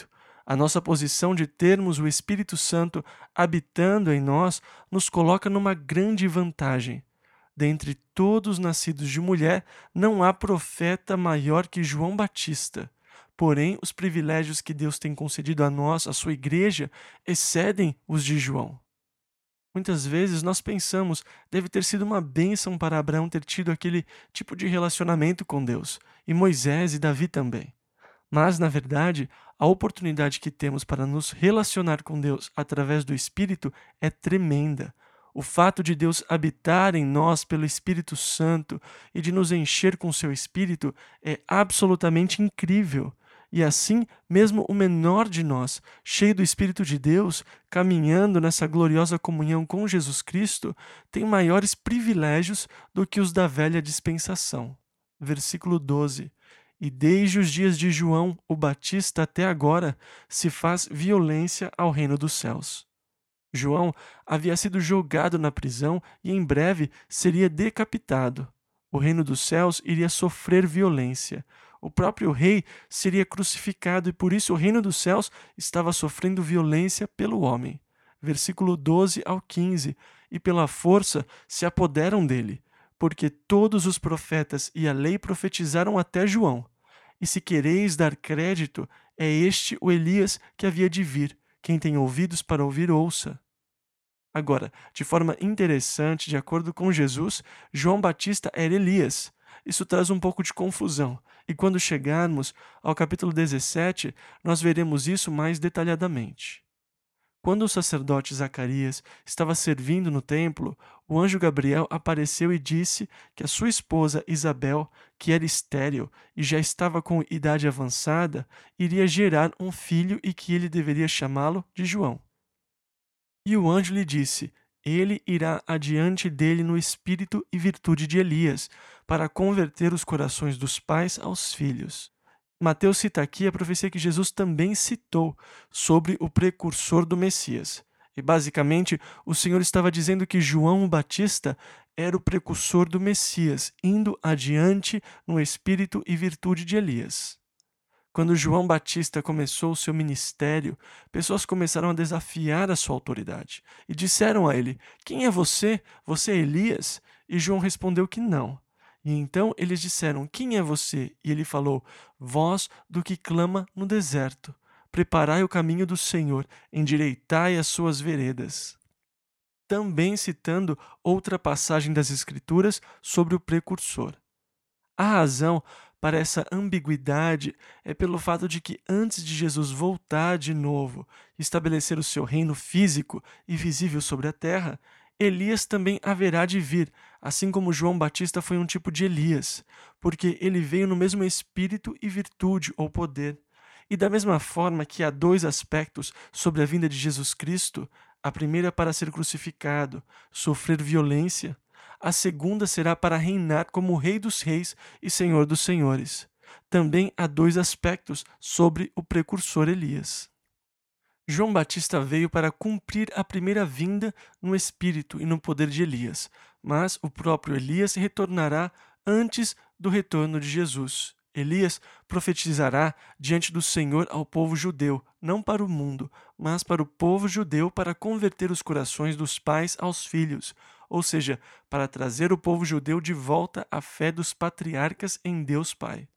A nossa posição de termos o Espírito Santo habitando em nós nos coloca numa grande vantagem. Dentre todos nascidos de mulher, não há profeta maior que João Batista. Porém, os privilégios que Deus tem concedido a nós, a sua igreja, excedem os de João. Muitas vezes nós pensamos, deve ter sido uma bênção para Abraão ter tido aquele tipo de relacionamento com Deus, e Moisés e Davi também. Mas, na verdade, a oportunidade que temos para nos relacionar com Deus através do Espírito é tremenda. O fato de Deus habitar em nós pelo Espírito Santo e de nos encher com seu Espírito é absolutamente incrível. E assim, mesmo o menor de nós, cheio do Espírito de Deus, caminhando nessa gloriosa comunhão com Jesus Cristo, tem maiores privilégios do que os da velha dispensação. Versículo doze. E desde os dias de João, o Batista, até agora, se faz violência ao reino dos céus. João havia sido jogado na prisão e em breve seria decapitado. O reino dos céus iria sofrer violência. O próprio rei seria crucificado e por isso o reino dos céus estava sofrendo violência pelo homem. Versículo doze ao quinze. E pela força se apoderam dele, porque todos os profetas e a lei profetizaram até João. E se quereis dar crédito, é este o Elias que havia de vir. Quem tem ouvidos para ouvir, ouça. Agora, de forma interessante, de acordo com Jesus, João Batista era Elias. Isso traz um pouco de confusão, e quando chegarmos ao capítulo dezessete, nós veremos isso mais detalhadamente. Quando o sacerdote Zacarias estava servindo no templo, o anjo Gabriel apareceu e disse que a sua esposa Isabel, que era estéril e já estava com idade avançada, iria gerar um filho e que ele deveria chamá-lo de João. E o anjo lhe disse: ele irá adiante dele no espírito e virtude de Elias, para converter os corações dos pais aos filhos. Mateus cita aqui a profecia que Jesus também citou sobre o precursor do Messias. E basicamente, o Senhor estava dizendo que João o Batista era o precursor do Messias, indo adiante no espírito e virtude de Elias. Quando João Batista começou o seu ministério, pessoas começaram a desafiar a sua autoridade e disseram a ele: quem é você? Você é Elias? E João respondeu que não. E então eles disseram: quem é você? E ele falou: voz do que clama no deserto. Preparai o caminho do Senhor, endireitai as suas veredas. Também citando outra passagem das Escrituras sobre o precursor. A razão para essa ambiguidade é pelo fato de que antes de Jesus voltar de novo e estabelecer o seu reino físico e visível sobre a terra, Elias também haverá de vir, assim como João Batista foi um tipo de Elias, porque ele veio no mesmo espírito e virtude ou poder. E da mesma forma que há dois aspectos sobre a vinda de Jesus Cristo, a primeira para ser crucificado, sofrer violência, a segunda será para reinar como Rei dos Reis e Senhor dos Senhores. Também há dois aspectos sobre o precursor Elias. João Batista veio para cumprir a primeira vinda no espírito e no poder de Elias, mas o próprio Elias retornará antes do retorno de Jesus. Elias profetizará diante do Senhor ao povo judeu, não para o mundo, mas para o povo judeu para converter os corações dos pais aos filhos, ou seja, para trazer o povo judeu de volta à fé dos patriarcas em Deus Pai.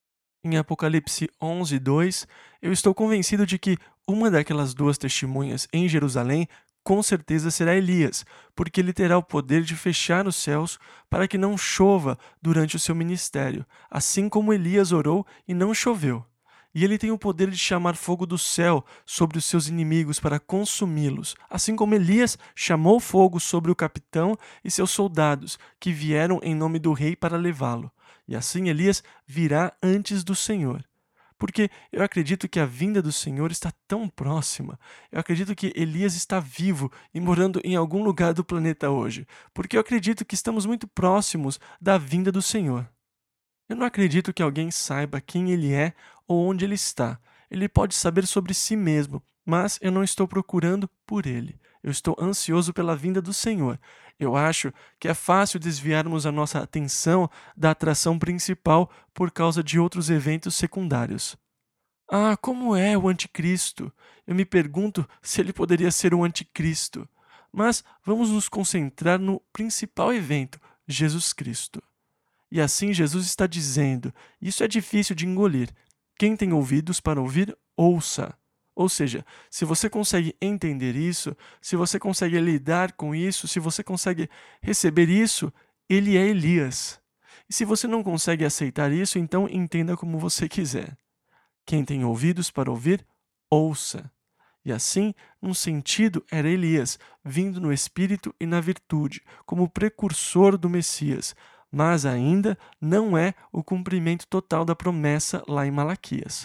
Em Apocalipse onze, dois, eu estou convencido de que uma daquelas duas testemunhas em Jerusalém com certeza será Elias, porque ele terá o poder de fechar os céus para que não chova durante o seu ministério, assim como Elias orou e não choveu. E ele tem o poder de chamar fogo do céu sobre os seus inimigos para consumi-los, assim como Elias chamou fogo sobre o capitão e seus soldados, que vieram em nome do rei para levá-lo. E assim Elias virá antes do Senhor. Porque eu acredito que a vinda do Senhor está tão próxima. Eu acredito que Elias está vivo e morando em algum lugar do planeta hoje. Porque eu acredito que estamos muito próximos da vinda do Senhor. Eu não acredito que alguém saiba quem ele é ou onde ele está. Ele pode saber sobre si mesmo, mas eu não estou procurando por ele. Eu estou ansioso pela vinda do Senhor. Eu acho que é fácil desviarmos a nossa atenção da atração principal por causa de outros eventos secundários. Ah, como é o anticristo? Eu me pergunto se ele poderia ser o anticristo. Mas vamos nos concentrar no principal evento, Jesus Cristo. E assim Jesus está dizendo: isso é difícil de engolir. Quem tem ouvidos para ouvir, ouça. Ou seja, se você consegue entender isso, se você consegue lidar com isso, se você consegue receber isso, ele é Elias. E se você não consegue aceitar isso, então entenda como você quiser. Quem tem ouvidos para ouvir, ouça. E assim, num sentido, era Elias, vindo no espírito e na virtude, como precursor do Messias, mas ainda não é o cumprimento total da promessa lá em Malaquias.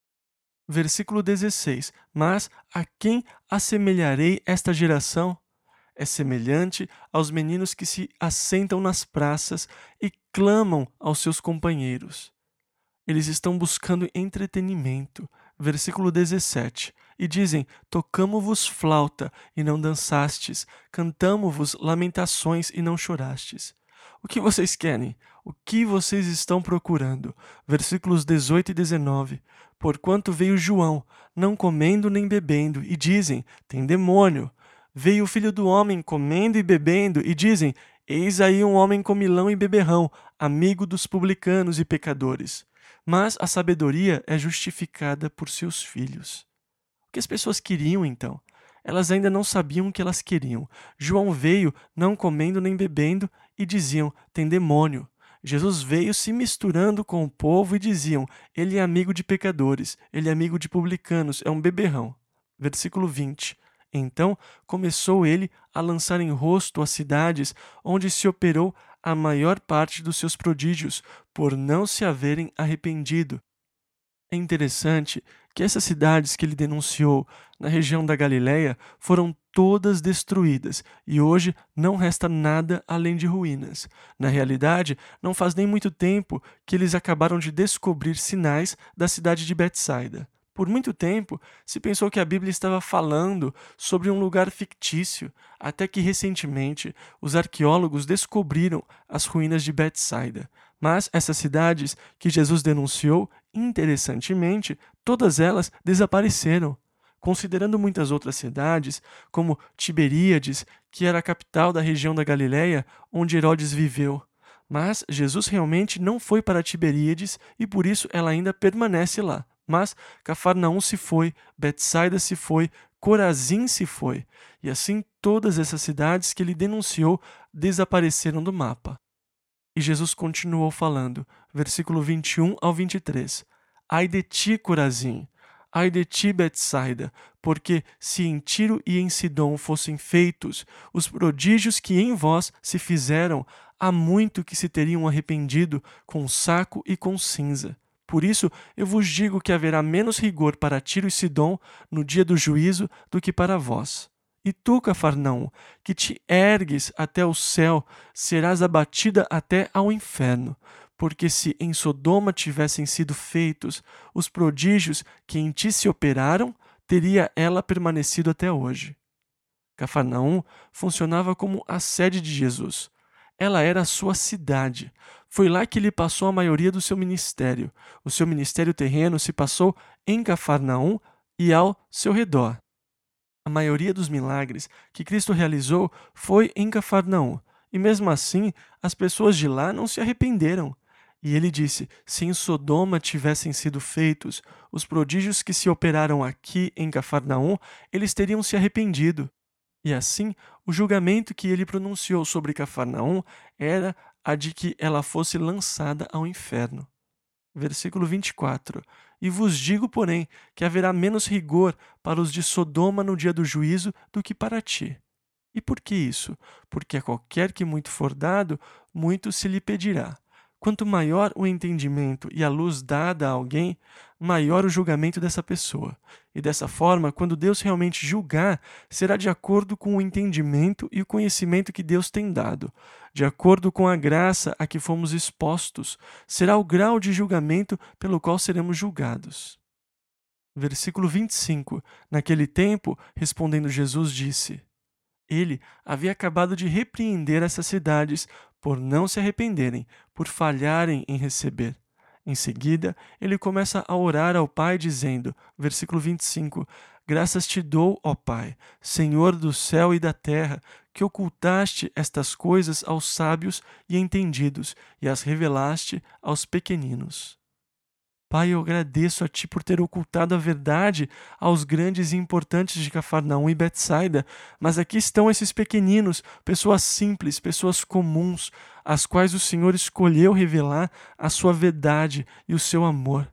Versículo dezesseis. Mas a quem assemelharei esta geração? É semelhante aos meninos que se assentam nas praças e clamam aos seus companheiros. Eles estão buscando entretenimento. Versículo dezessete. E dizem: tocamo-vos flauta e não dançastes, cantamo-vos lamentações e não chorastes. O que vocês querem? O que vocês estão procurando? Versículos dezoito e dezenove. Porquanto veio João, não comendo nem bebendo, e dizem: tem demônio. Veio o filho do homem comendo e bebendo, e dizem: eis aí um homem comilão e beberrão, amigo dos publicanos e pecadores. Mas a sabedoria é justificada por seus filhos. O que as pessoas queriam, então? Elas ainda não sabiam o que elas queriam. João veio não comendo nem bebendo e diziam: tem demônio. Jesus veio se misturando com o povo e diziam: ele é amigo de pecadores, ele é amigo de publicanos, é um beberrão. Versículo vinte. Então começou ele a lançar em rosto as cidades onde se operou a maior parte dos seus prodígios, por não se haverem arrependido. É interessante que essas cidades que ele denunciou na região da Galiléia foram todas destruídas e hoje não resta nada além de ruínas. Na realidade, não faz nem muito tempo que eles acabaram de descobrir sinais da cidade de Betsaida. Por muito tempo, se pensou que a Bíblia estava falando sobre um lugar fictício, até que recentemente os arqueólogos descobriram as ruínas de Betsaida. Mas essas cidades que Jesus denunciou, interessantemente, todas elas desapareceram. Considerando muitas outras cidades, como Tiberíades, que era a capital da região da Galiléia, onde Herodes viveu. Mas Jesus realmente não foi para Tiberíades e por isso ela ainda permanece lá. Mas Cafarnaum se foi, Betsaida se foi, Corazim se foi. E assim todas essas cidades que ele denunciou desapareceram do mapa. E Jesus continuou falando, versículo vinte e um ao vinte e três. Ai de ti, Corazim! Ai de ti, Betsaida! Porque se em Tiro e em Sidom fossem feitos os prodígios que em vós se fizeram, há muito que se teriam arrependido com saco e com cinza. Por isso, eu vos digo que haverá menos rigor para Tiro e Sidom no dia do juízo do que para vós. E tu, Cafarnaum, que te ergues até o céu, serás abatida até ao inferno. Porque se em Sodoma tivessem sido feitos os prodígios que em ti se operaram, teria ela permanecido até hoje. Cafarnaum funcionava como a sede de Jesus. Ela era a sua cidade. Foi lá que ele passou a maioria do seu ministério. O seu ministério terreno se passou em Cafarnaum e ao seu redor. A maioria dos milagres que Cristo realizou foi em Cafarnaum, e mesmo assim as pessoas de lá não se arrependeram. E ele disse: se em Sodoma tivessem sido feitos os prodígios que se operaram aqui em Cafarnaum, eles teriam se arrependido. E assim, o julgamento que ele pronunciou sobre Cafarnaum era a de que ela fosse lançada ao inferno. Versículo vinte e quatro. E vos digo, porém, que haverá menos rigor para os de Sodoma no dia do juízo do que para ti. E por que isso? Porque a qualquer que muito for dado, muito se lhe pedirá. Quanto maior o entendimento e a luz dada a alguém, maior o julgamento dessa pessoa. E dessa forma, quando Deus realmente julgar, será de acordo com o entendimento e o conhecimento que Deus tem dado. De acordo com a graça a que fomos expostos, será o grau de julgamento pelo qual seremos julgados. Versículo vinte e cinco. Naquele tempo, respondendo Jesus, disse: Ele havia acabado de repreender essas cidades por não se arrependerem, por falharem em receber. Em seguida, ele começa a orar ao Pai, dizendo, versículo vinte e cinco, Graças te dou, ó Pai, Senhor do céu e da terra, que ocultaste estas coisas aos sábios e entendidos e as revelaste aos pequeninos. Pai, eu agradeço a Ti por ter ocultado a verdade aos grandes e importantes de Cafarnaum e Betsaida, mas aqui estão esses pequeninos, pessoas simples, pessoas comuns, às quais o Senhor escolheu revelar a Sua verdade e o Seu amor.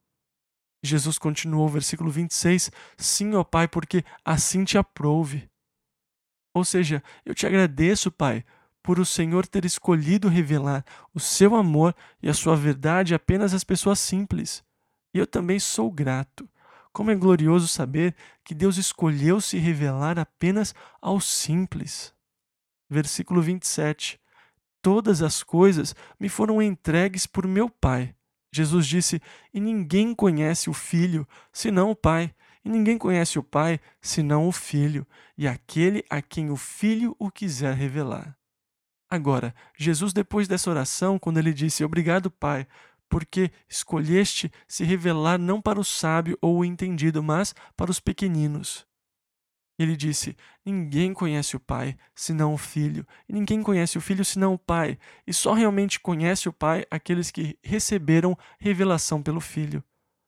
Jesus continuou, versículo vinte e seis, Sim, ó Pai, porque assim Te aprouve. Ou seja, eu Te agradeço, Pai, por o Senhor ter escolhido revelar o seu amor e a sua verdade apenas às pessoas simples. E eu também sou grato. Como é glorioso saber que Deus escolheu se revelar apenas aos simples. Versículo vinte e sete. Todas as coisas me foram entregues por meu Pai. Jesus disse, e ninguém conhece o Filho, senão o Pai. E ninguém conhece o Pai, senão o Filho, e aquele a quem o Filho o quiser revelar. Agora, Jesus, depois dessa oração, quando ele disse, Obrigado, Pai, porque escolheste se revelar não para o sábio ou o entendido, mas para os pequeninos. Ele disse, ninguém conhece o Pai, senão o Filho, e ninguém conhece o Filho, senão o Pai, e só realmente conhece o Pai aqueles que receberam revelação pelo Filho.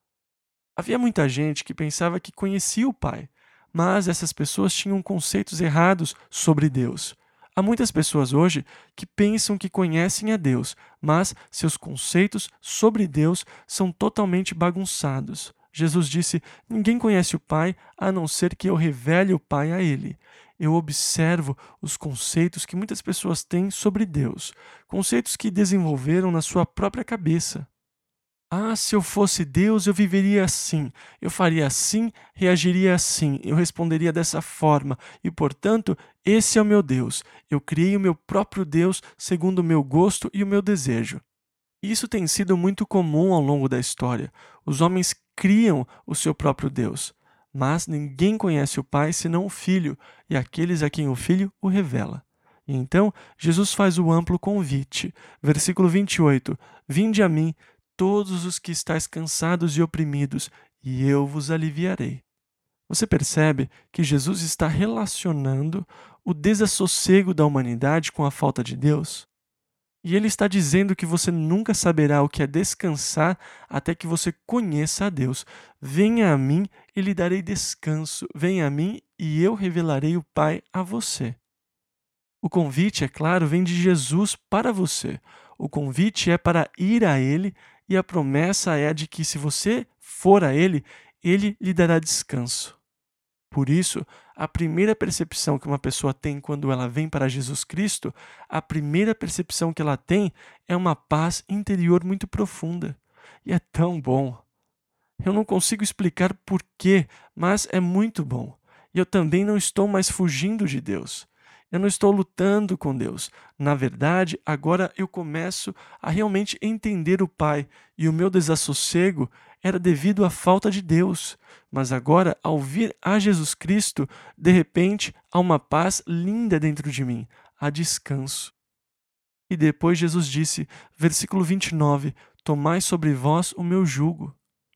Havia muita gente que pensava que conhecia o Pai, mas essas pessoas tinham conceitos errados sobre Deus. Há muitas pessoas hoje que pensam que conhecem a Deus, mas seus conceitos sobre Deus são totalmente bagunçados. Jesus disse, ninguém conhece o Pai a não ser que eu revele o Pai a ele. Eu observo os conceitos que muitas pessoas têm sobre Deus, conceitos que desenvolveram na sua própria cabeça. Ah, se eu fosse Deus, eu viveria assim, eu faria assim, reagiria assim, eu responderia dessa forma, e, portanto, esse é o meu Deus. Eu criei o meu próprio Deus segundo o meu gosto e o meu desejo. Isso tem sido muito comum ao longo da história. Os homens criam o seu próprio Deus, mas ninguém conhece o Pai senão o Filho, e aqueles a quem o Filho o revela. E então, Jesus faz o amplo convite. Versículo vinte e oito. Vinde a mim, todos os que estáis cansados e oprimidos, e eu vos aliviarei. Você percebe que Jesus está relacionando o desassossego da humanidade com a falta de Deus? E ele está dizendo que você nunca saberá o que é descansar até que você conheça a Deus. Venha a mim e lhe darei descanso. Venha a mim e eu revelarei o Pai a você. O convite, é claro, vem de Jesus para você. O convite é para ir a Ele e a promessa é de que, se você for a Ele, Ele lhe dará descanso. Por isso, a primeira percepção que uma pessoa tem quando ela vem para Jesus Cristo, a primeira percepção que ela tem é uma paz interior muito profunda. E é tão bom. Eu não consigo explicar por quê, mas é muito bom. E eu também não estou mais fugindo de Deus. Eu não estou lutando com Deus. Na verdade, agora eu começo a realmente entender o Pai, e o meu desassossego era devido à falta de Deus. Mas agora, ao vir a Jesus Cristo, de repente, há uma paz linda dentro de mim, há descanso. E depois Jesus disse, versículo vinte e nove, Tomai sobre vós o meu jugo.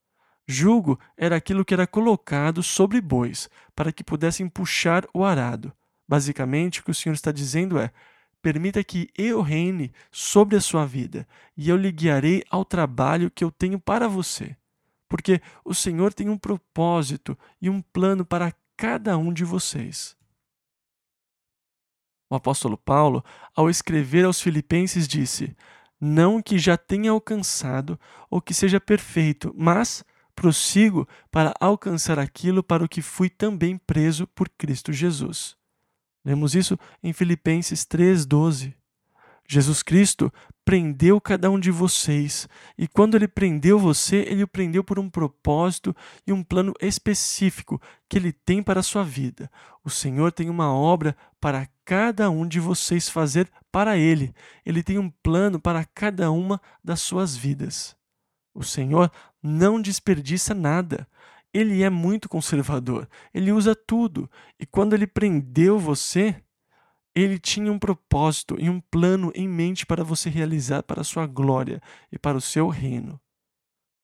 Jugo era aquilo que era colocado sobre bois, para que pudessem puxar o arado. Basicamente, o que o Senhor está dizendo é, permita que eu reine sobre a sua vida, e eu lhe guiarei ao trabalho que eu tenho para você. Porque o Senhor tem um propósito e um plano para cada um de vocês. O apóstolo Paulo, ao escrever aos Filipenses, disse, não que já tenha alcançado ou que seja perfeito, mas prossigo para alcançar aquilo para o que fui também preso por Cristo Jesus. Lemos isso em Filipenses três, doze. Jesus Cristo prendeu cada um de vocês, e quando Ele prendeu você, Ele o prendeu por um propósito e um plano específico que Ele tem para a sua vida. O Senhor tem uma obra para cada um de vocês fazer para Ele. Ele tem um plano para cada uma das suas vidas. O Senhor não desperdiça nada. Ele é muito conservador, ele usa tudo, e quando ele prendeu você, ele tinha um propósito e um plano em mente para você realizar para a sua glória e para o seu reino.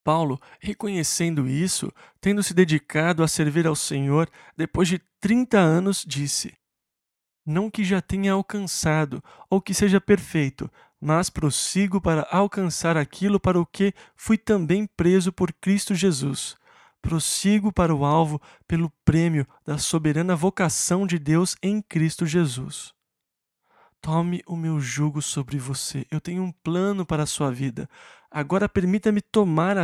Paulo, reconhecendo isso, tendo se dedicado a servir ao Senhor depois de trinta anos, disse: Não que já tenha alcançado ou que seja perfeito, mas prossigo para alcançar aquilo para o que fui também preso por Cristo Jesus. Prossigo para o alvo pelo prêmio da soberana vocação de Deus em Cristo Jesus. Tome o meu jugo sobre você. Eu tenho um plano para a sua vida. Agora permita-me tomar a